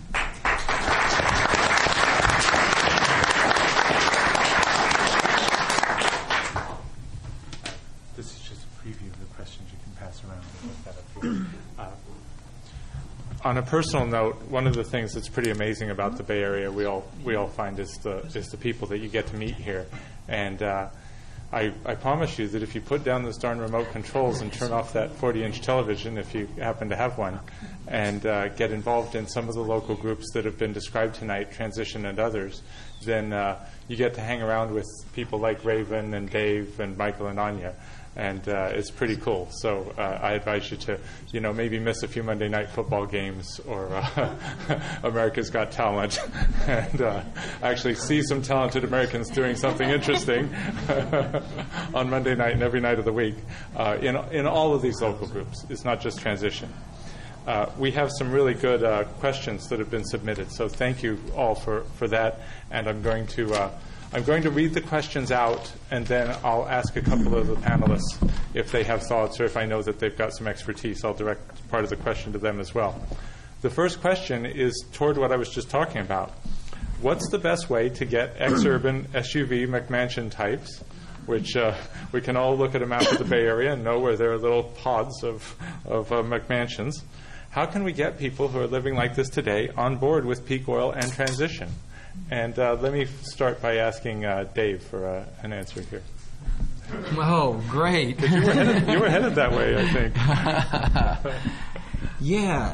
This is just a preview of the questions you can pass around. Put that up here. Uh, on a personal note, one of the things that's pretty amazing about the Bay Area, we all we all find is the is the people that you get to meet here, and. Uh, I, I promise you that if you put down those darn remote controls and turn off that forty-inch television, if you happen to have one, and uh, get involved in some of the local groups that have been described tonight, Transition and others, then uh, you get to hang around with people like Raven and Dave and Michael and Anya. And uh, it's pretty cool. So uh, I advise you to, you know, maybe miss a few Monday night football games or uh, America's Got Talent, and uh, actually see some talented Americans doing something interesting on Monday night and every night of the week uh, in in all of these local groups. It's not just Transition. Uh, we have some really good uh, questions that have been submitted. So thank you all for, for that. And I'm going to. Uh, I'm going to read the questions out, and then I'll ask a couple of the panelists if they have thoughts or if I know that they've got some expertise. I'll direct part of the question to them as well. The first question is toward what I was just talking about. What's the best way to get ex-urban S U V McMansion types, which uh, we can all look at a map of the Bay Area and know where there are little pods of, of uh, McMansions. How can we get people who are living like this today on board with peak oil and transition? And uh, let me start by asking uh, Dave for uh, an answer here. Oh, great. you, were headed, you were headed that way, I think. Yeah.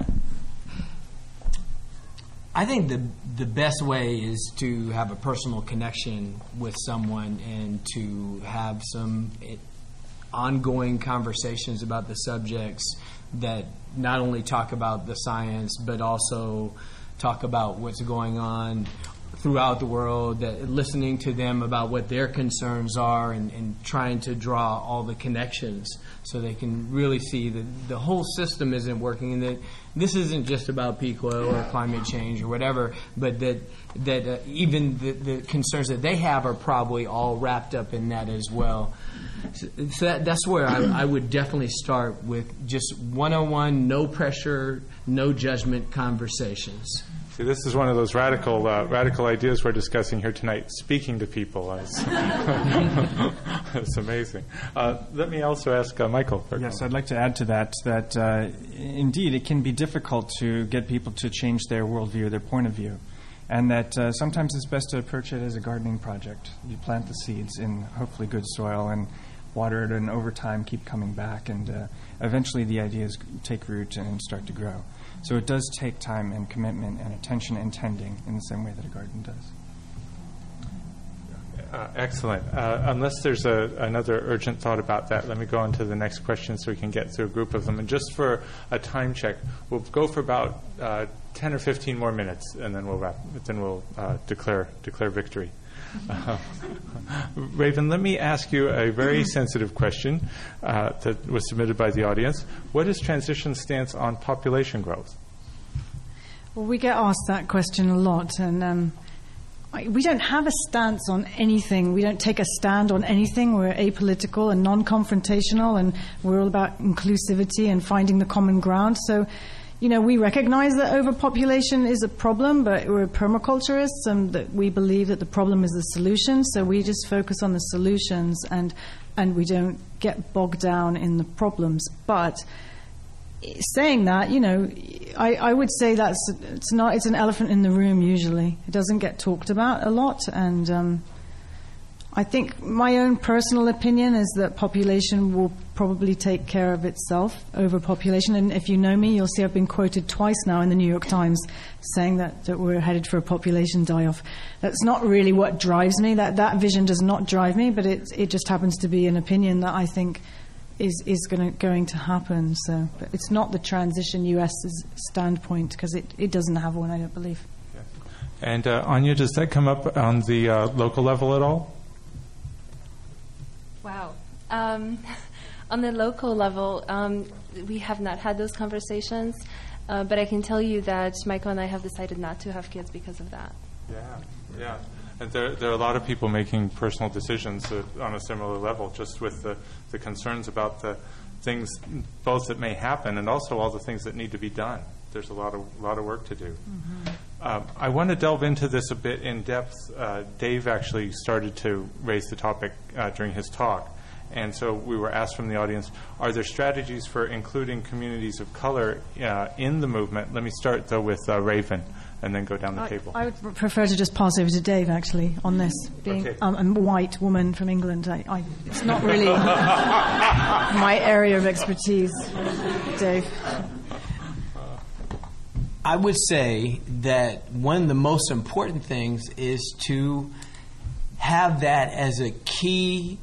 I think the the best way is to have a personal connection with someone and to have some it, ongoing conversations about the subjects that not only talk about the science but also talk about what's going on throughout the world, that listening to them about what their concerns are and, and trying to draw all the connections so they can really see that the whole system isn't working and that this isn't just about peak oil or climate change or whatever, but that that uh, even the, the concerns that they have are probably all wrapped up in that as well. So, so that, that's where I, I would definitely start with just one-on-one, no pressure, no judgment conversations. See, this is one of those radical uh, radical ideas we're discussing here tonight, speaking to people. It's, it's amazing. Uh, let me also ask uh, Michael. Yes, I'd like to add to that that uh, indeed it can be difficult to get people to change their worldview, their point of view, and that uh, sometimes it's best to approach it as a gardening project. You plant the seeds in hopefully good soil and water it, and over time keep coming back, and uh, eventually the ideas take root and start to grow. So it does take time and commitment and attention and tending in the same way that a garden does. Uh, excellent. Uh, unless there's a, another urgent thought about that, let me go on to the next question so we can get through a group of them. And just for a time check, we'll go for about uh, ten or fifteen more minutes, and then we'll wrap. Then we'll uh, declare declare victory. Uh, Raven, let me ask you a very sensitive question uh, that was submitted by the audience. What is Transition's stance on population growth? Well, we get asked that question a lot, and um, we don't have a stance on anything. We don't take a stand on anything. We're apolitical and non-confrontational, and we're all about inclusivity and finding the common ground. So, you know, we recognize that overpopulation is a problem, but we're permaculturists, and that we believe that the problem is the solution. So we just focus on the solutions, and and we don't get bogged down in the problems. But saying that, you know, I, I would say that's it's not it's an elephant in the room. Usually, it doesn't get talked about a lot, and um, I think my own personal opinion is that population will probably take care of itself. Overpopulation, and if you know me, you'll see I've been quoted twice now in the New York Times saying that, that we're headed for a population die-off. That's not really what drives me. That that vision does not drive me, but it it just happens to be an opinion that I think is is going to going to happen. So, but it's not the Transition U S's standpoint, because it, it doesn't have one, I don't believe. Yes. And uh, Anya, does that come up on the uh, local level at all? Wow. Um, on the local level, um, we have not had those conversations, uh, but I can tell you that Michael and I have decided not to have kids because of that. Yeah, yeah. And there, there are a lot of people making personal decisions uh, on a similar level, just with the, the concerns about the things both that may happen and also all the things that need to be done. There's a lot of lot of work to do. Mm-hmm. Uh, I want to delve into this a bit in depth. Uh, Dave actually started to raise the topic uh, during his talk. And so we were asked from the audience, are there strategies for including communities of color uh, in the movement? Let me start, though, with uh, Raven, and then go down the I, table. I would prefer to just pass over to Dave, actually, on this. Being okay. um, a white woman from England, I, I, it's not really my area of expertise. Dave. I would say that one of the most important things is to have that as a key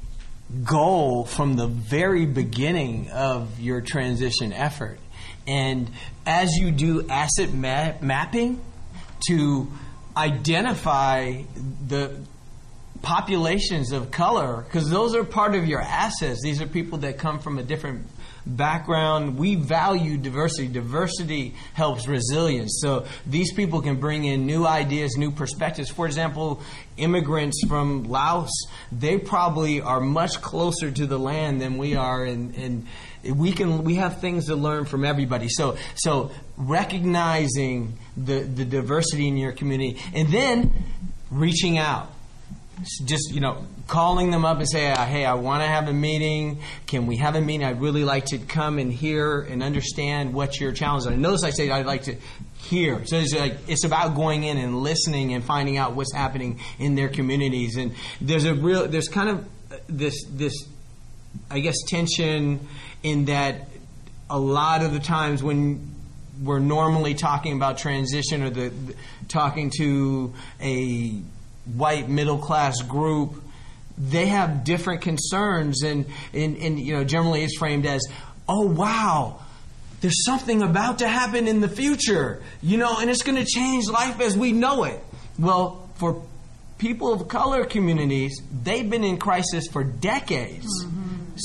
goal from the very beginning of your transition effort. And as you do asset ma- mapping to identify the populations of color, because those are part of your assets. These are people that come from a different background. We value diversity. Diversity helps resilience. So these people can bring in new ideas, new perspectives. For example, immigrants from Laos, they probably are much closer to the land than we are, and, and we can we have things to learn from everybody. So so recognizing the, the diversity in your community, and then reaching out. Just, you know, calling them up and say, uh, hey, I want to have a meeting. Can we have a meeting? I'd really like to come and hear and understand what your challenges are. And notice I say I'd like to hear. So it's, like, it's about going in and listening and finding out what's happening in their communities. And there's a real, there's kind of this, this, I guess, tension in that a lot of the times when we're normally talking about transition or the, the talking to a white middle class group, they have different concerns, and, and, and you know, generally it's framed as, oh wow, there's something about to happen in the future, you know, and it's going to change life as we know it. Well, for people of color communities, they've been in crisis for decades. Mm-hmm.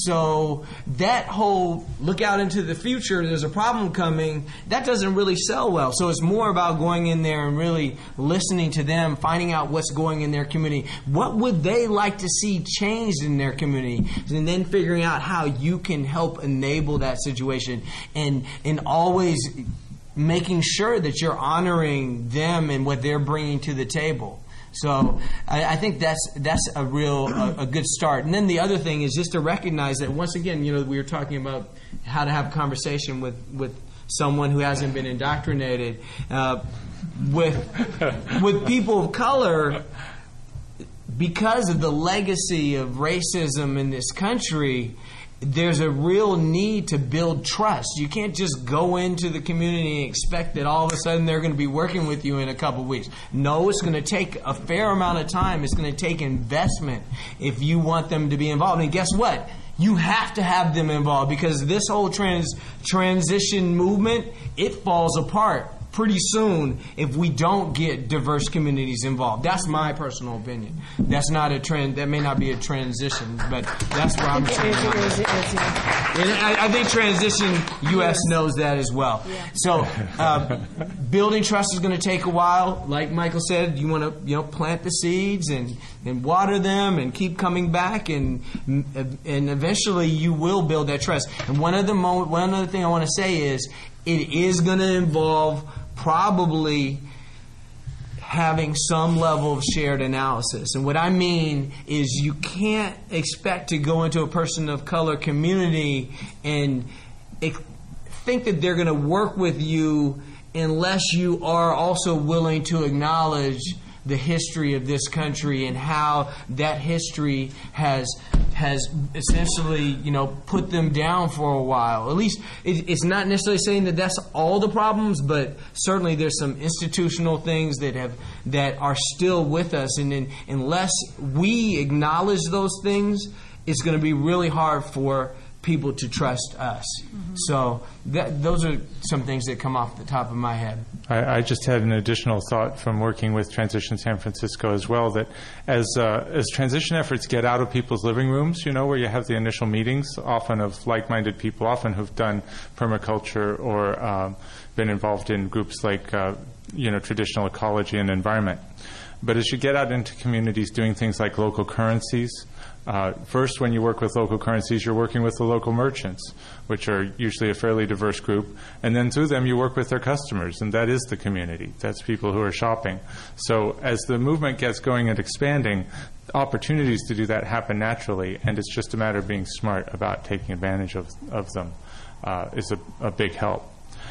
So that whole look out into the future, there's a problem coming, that doesn't really sell well. So it's more about going in there and really listening to them, finding out what's going in their community. What would they like to see changed in their community? And then figuring out how you can help enable that situation, and and always making sure that you're honoring them and what they're bringing to the table. So I, I think that's that's a real a, a good start. And then the other thing is just to recognize that, once again, you know, we were talking about how to have a conversation with, with someone who hasn't been indoctrinated. Uh, with with people of color, because of the legacy of racism in this country, there's a real need to build trust. You can't just go into the community and expect that all of a sudden they're going to be working with you in a couple of weeks. No, it's going to take a fair amount of time. It's going to take investment if you want them to be involved. And guess what? You have to have them involved, because this whole trans transition movement, it falls apart pretty soon if we don't get diverse communities involved. That's my personal opinion. That's not a trend. That may not be a transition, but that's where I'm saying. I, I think transition U S knows that as well. So uh, building trust is going to take a while. Like Michael said, you want to you know plant the seeds and, and water them and keep coming back, and and eventually you will build that trust. And one other moment, one other thing I want to say is, it is going to involve probably having some level of shared analysis. And what I mean is, you can't expect to go into a person of color community and think that they're going to work with you unless you are also willing to acknowledge the history of this country and how that history has has essentially, you know, put them down for a while. At least it, it's not necessarily saying that that's all the problems, but certainly there's some institutional things that have that are still with us. And in, unless we acknowledge those things, it's going to be really hard for people to trust us. Mm-hmm. So that, those are some things that come off the top of my head. I, I just had an additional thought from working with Transition San Francisco as well, that as uh, as transition efforts get out of people's living rooms, you know, where you have the initial meetings, often of like-minded people, often who've done permaculture or um, been involved in groups like, uh, you know, traditional ecology and environment. But as you get out into communities doing things like local currencies, Uh, first, when you work with local currencies, you're working with the local merchants, which are usually a fairly diverse group. And then through them, you work with their customers, and that is the community. That's people who are shopping. So as the movement gets going and expanding, opportunities to do that happen naturally, and it's just a matter of being smart about taking advantage of, of them uh, is a, a big help.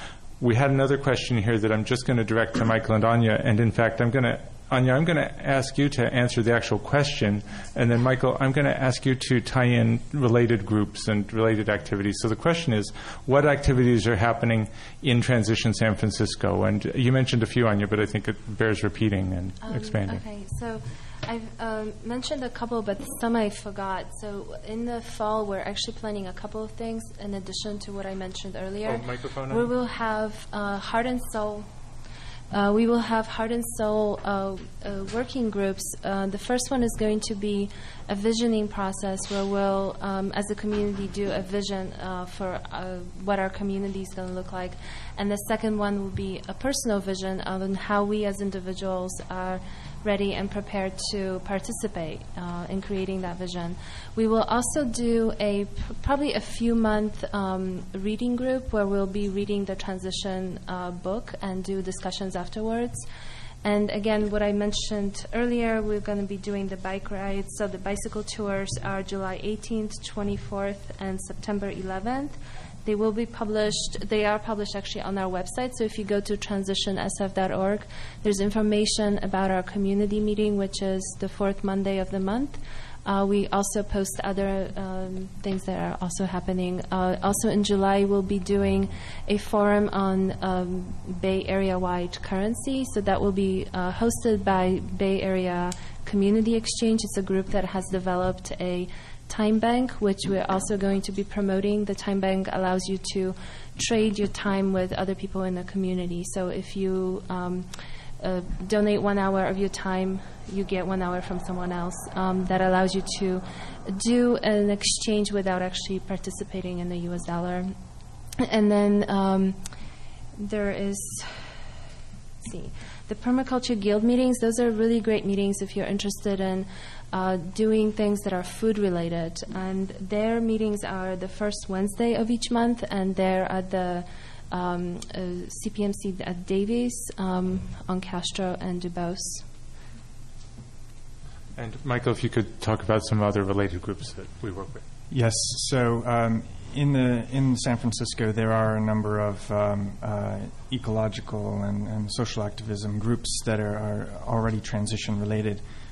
We had another question here that I'm just going to direct to Michael and Anya, and in fact, I'm going to Anya, I'm going to ask you to answer the actual question, and then Michael, I'm going to ask you to tie in related groups and related activities. So the question is, what activities are happening in Transition San Francisco? And you mentioned a few, Anya, but I think it bears repeating and um, expanding. Okay, so I've um, mentioned a couple, but some I forgot. So in the fall, we're actually planning a couple of things in addition to what I mentioned earlier. Oh, microphone we on? will have uh, Heart and Soul. Uh, we will have Heart and Soul uh, uh, working groups. Uh, the first one is going to be a visioning process where we'll, um, as a community, do a vision uh, for uh, what our community is going to look like. And the second one will be a personal vision on how we as individuals are ready and prepared to participate uh, in creating that vision. We will also do a probably a few month um, reading group where we'll be reading the transition uh, book and do discussions afterwards. And again, what I mentioned earlier, we're going to be doing the bike rides. So the bicycle tours are July eighteenth, twenty-fourth, and September eleventh. They will be published, they are published actually on our website. So if you go to transition s f dot org, there's information about our community meeting, which is the fourth Monday of the month. Uh, we also post other um, things that are also happening. Uh, also in July, we'll be doing a forum on um, Bay Area-wide currency. So that will be uh, hosted by Bay Area Community Exchange. It's a group that has developed a time bank, which we're also going to be promoting. The time bank allows you to trade your time with other people in the community. So if you um, uh, donate one hour of your time, you get one hour from someone else. Um, that allows you to do an exchange without actually participating in the U S dollar. And then um, there is, let's see, the Permaculture Guild meetings. Those are really great meetings if you're interested in Uh, doing things that are food related, and their meetings are the first Wednesday of each month, and they're at the um, uh, C P M C at Davies um, on Castro and Dubose. And Michael, if you could talk about some other related groups that we work with. Yes. So um, in the in San Francisco, there are a number of um, uh, ecological and, and social activism groups that are, are already transition related.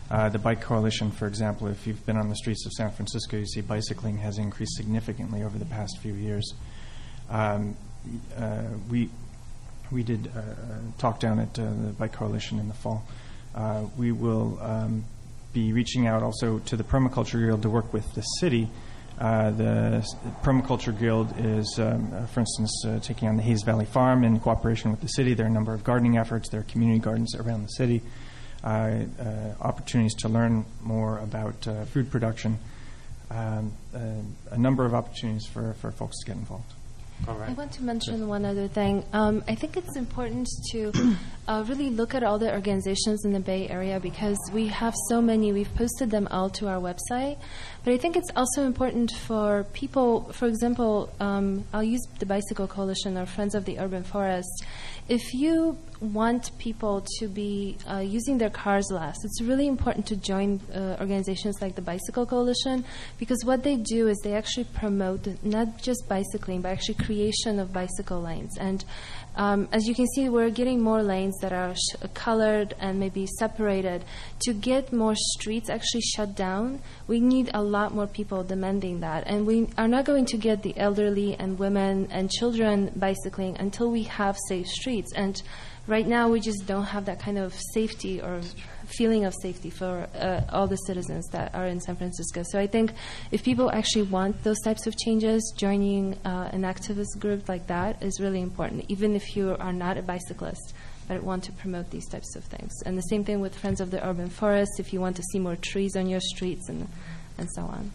Uh, the Bike Coalition, for example, if you've been on the streets of San Francisco, you see bicycling has increased significantly over the past few years. Um, uh, we we did a, a talk down at uh, the Bike Coalition in the fall. Uh, we will um, be reaching out also to the Permaculture Guild to work with the city. Uh, the s- Permaculture Guild is, um, uh, for instance, uh, taking on the Hayes Valley Farm in cooperation with the city. There are a number of gardening efforts. There are community gardens around the city. Uh, uh, opportunities to learn more about uh, food production, um, uh, a number of opportunities for, for folks to get involved. All right. I want to mention one other thing. Um, I think it's important to uh, really look at all the organizations in the Bay Area because we have so many. We've posted them all to our website. But I think it's also important for people, for example, um, I'll use the Bicycle Coalition or Friends of the Urban Forest. If you want people to be uh, using their cars less, it's really important to join uh, organizations like the Bicycle Coalition because what they do is they actually promote not just bicycling, but actually creation of bicycle lanes. And um, as you can see, we're getting more lanes that are sh- colored and maybe separated. To get more streets actually shut down, we need a lot more people demanding that. And we are not going to get the elderly and women and children bicycling until we have safe streets. And right now, we just don't have that kind of safety or feeling of safety for uh, all the citizens that are in San Francisco. So I think if people actually want those types of changes, joining uh, an activist group like that is really important, even if you are not a bicyclist but want to promote these types of things. And the same thing with Friends of the Urban Forest, if you want to see more trees on your streets and, and so on.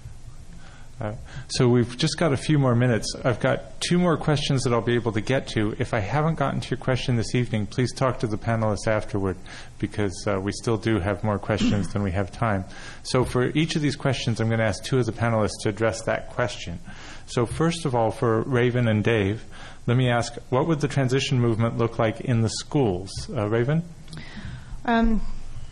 Uh, so we've just got a few more minutes. I've got two more questions that I'll be able to get to. If I haven't gotten to your question this evening, please talk to the panelists afterward because uh, we still do have more questions than we have time. So for each of these questions, I'm going to ask two of the panelists to address that question. So first of all, for Raven and Dave, let me ask, what would the transition movement look like in the schools? Uh, Raven? Um,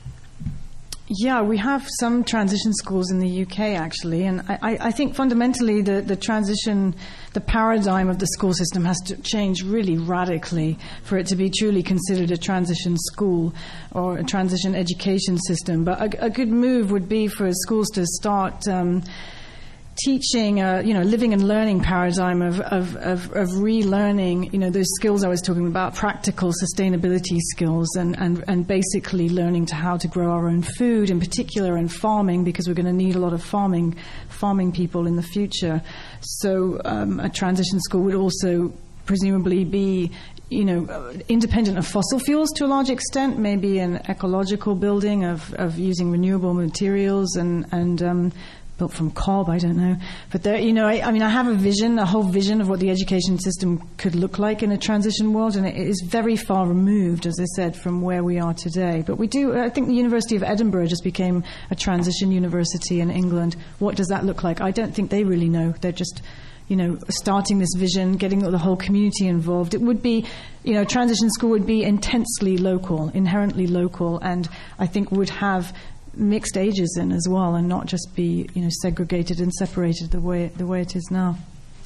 Yeah, we have some transition schools in the U K, actually, and I, I think fundamentally the, the transition, the paradigm of the school system has to change really radically for it to be truly considered a transition school or a transition education system. But a, a good move would be for schools to start um, teaching, a, you know, living and learning paradigm of, of, of, of relearning, you know, those skills I was talking about, practical sustainability skills and, and, and basically learning to how to grow our own food, in particular in farming, because we're going to need a lot of farming, farming people in the future. So um, a transition school would also presumably be, you know, independent of fossil fuels to a large extent, maybe an ecological building of, of using renewable materials and, and um, built from cob, I don't know. But there, you know, I, I mean, I have a vision, a whole vision of what the education system could look like in a transition world, and it is very far removed, as I said, from where we are today. But we do, I think the University of Edinburgh just became a transition university in England. What does that look like? I don't think they really know. They're just, you know, starting this vision, getting the whole community involved. It would be, you know, transition school would be intensely local, inherently local, and I think would have mixed ages in as well, and not just be, you know, segregated and separated the way the way it is now.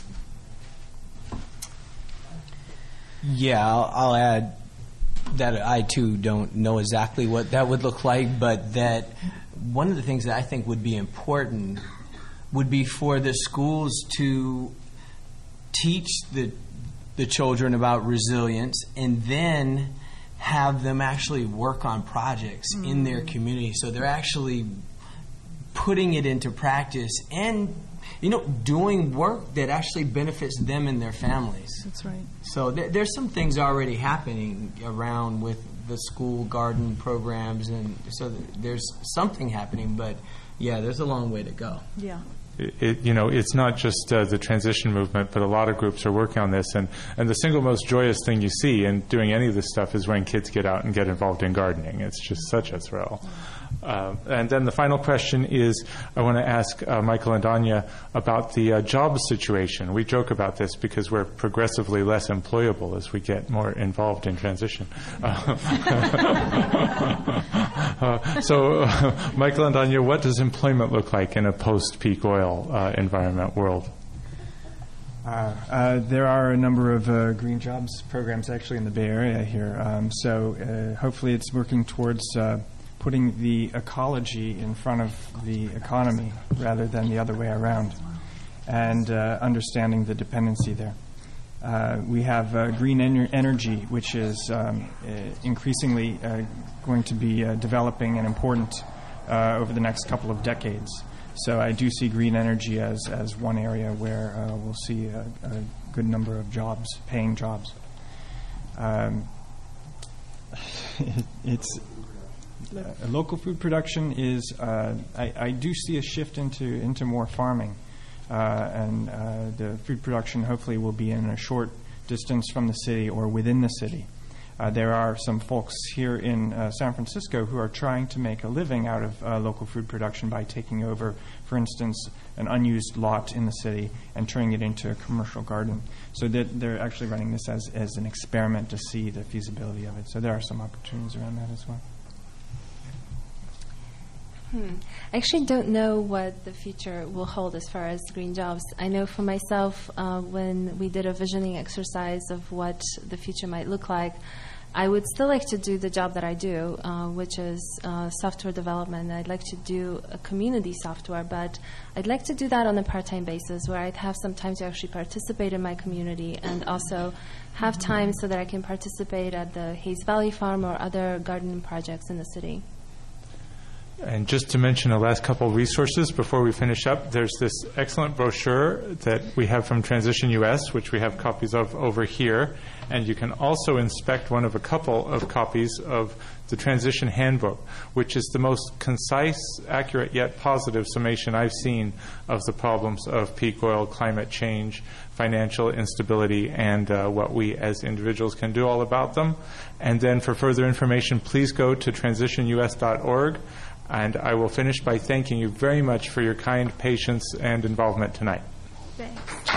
Yeah, I'll, I'll add that I too don't know exactly what that would look like, but that one of the things that I think would be important would be for the schools to teach the the children about resilience and then have them actually work on projects mm-hmm. in their community. So they're actually putting it into practice and, you know, doing work that actually benefits them and their families. That's right. So th- there's some things already happening around with the school garden programs, and so th- there's something happening, but yeah, there's a long way to go. Yeah. It, you know, it's not just uh, the transition movement, but a lot of groups are working on this. And, and the single most joyous thing you see in doing any of this stuff is when kids get out and get involved in gardening. It's just such a thrill. Uh, and then the final question is, I want to ask uh, Michael and Anya about the uh, job situation. We joke about this because we're progressively less employable as we get more involved in transition. Uh, uh, so, uh, Michael and Anya, what does employment look like in a post-peak oil uh, environment world? Uh, uh, there are a number of uh, green jobs programs actually in the Bay Area here. Um, so uh, hopefully it's working towards uh, putting the ecology in front of the economy rather than the other way around, and uh, understanding the dependency there. Uh, we have uh, green ener- energy, which is um, uh, increasingly uh, going to be uh, developing and important uh, over the next couple of decades. So I do see green energy as, as one area where uh, we'll see a, a good number of jobs, paying jobs. Um, it, it's uh, local food production is. Uh, I, I do see a shift into into more farming, uh, and uh, the food production hopefully will be in a short distance from the city or within the city. Uh, there are some folks here in uh, San Francisco who are trying to make a living out of uh, local food production by taking over, for instance, an unused lot in the city and turning it into a commercial garden. So that they're actually running this as, as an experiment to see the feasibility of it. So there are some opportunities around that as well. Hmm. I actually don't know what the future will hold as far as green jobs. I know for myself, uh, when we did a visioning exercise of what the future might look like, I would still like to do the job that I do, uh, which is uh, software development. I'd like to do a community software, but I'd like to do that on a part-time basis where I'd have some time to actually participate in my community and also have time so that I can participate at the Hayes Valley Farm or other gardening projects in the city. And just to mention the last couple of resources before we finish up, there's this excellent brochure that we have from Transition U S, which we have copies of over here. And you can also inspect one of a couple of copies of the Transition Handbook, which is the most concise, accurate, yet positive summation I've seen of the problems of peak oil, climate change, financial instability, and uh, what we as individuals can do all about them. And then for further information, please go to transition U S dot org. And I will finish by thanking you very much for your kind patience and involvement tonight. Thanks.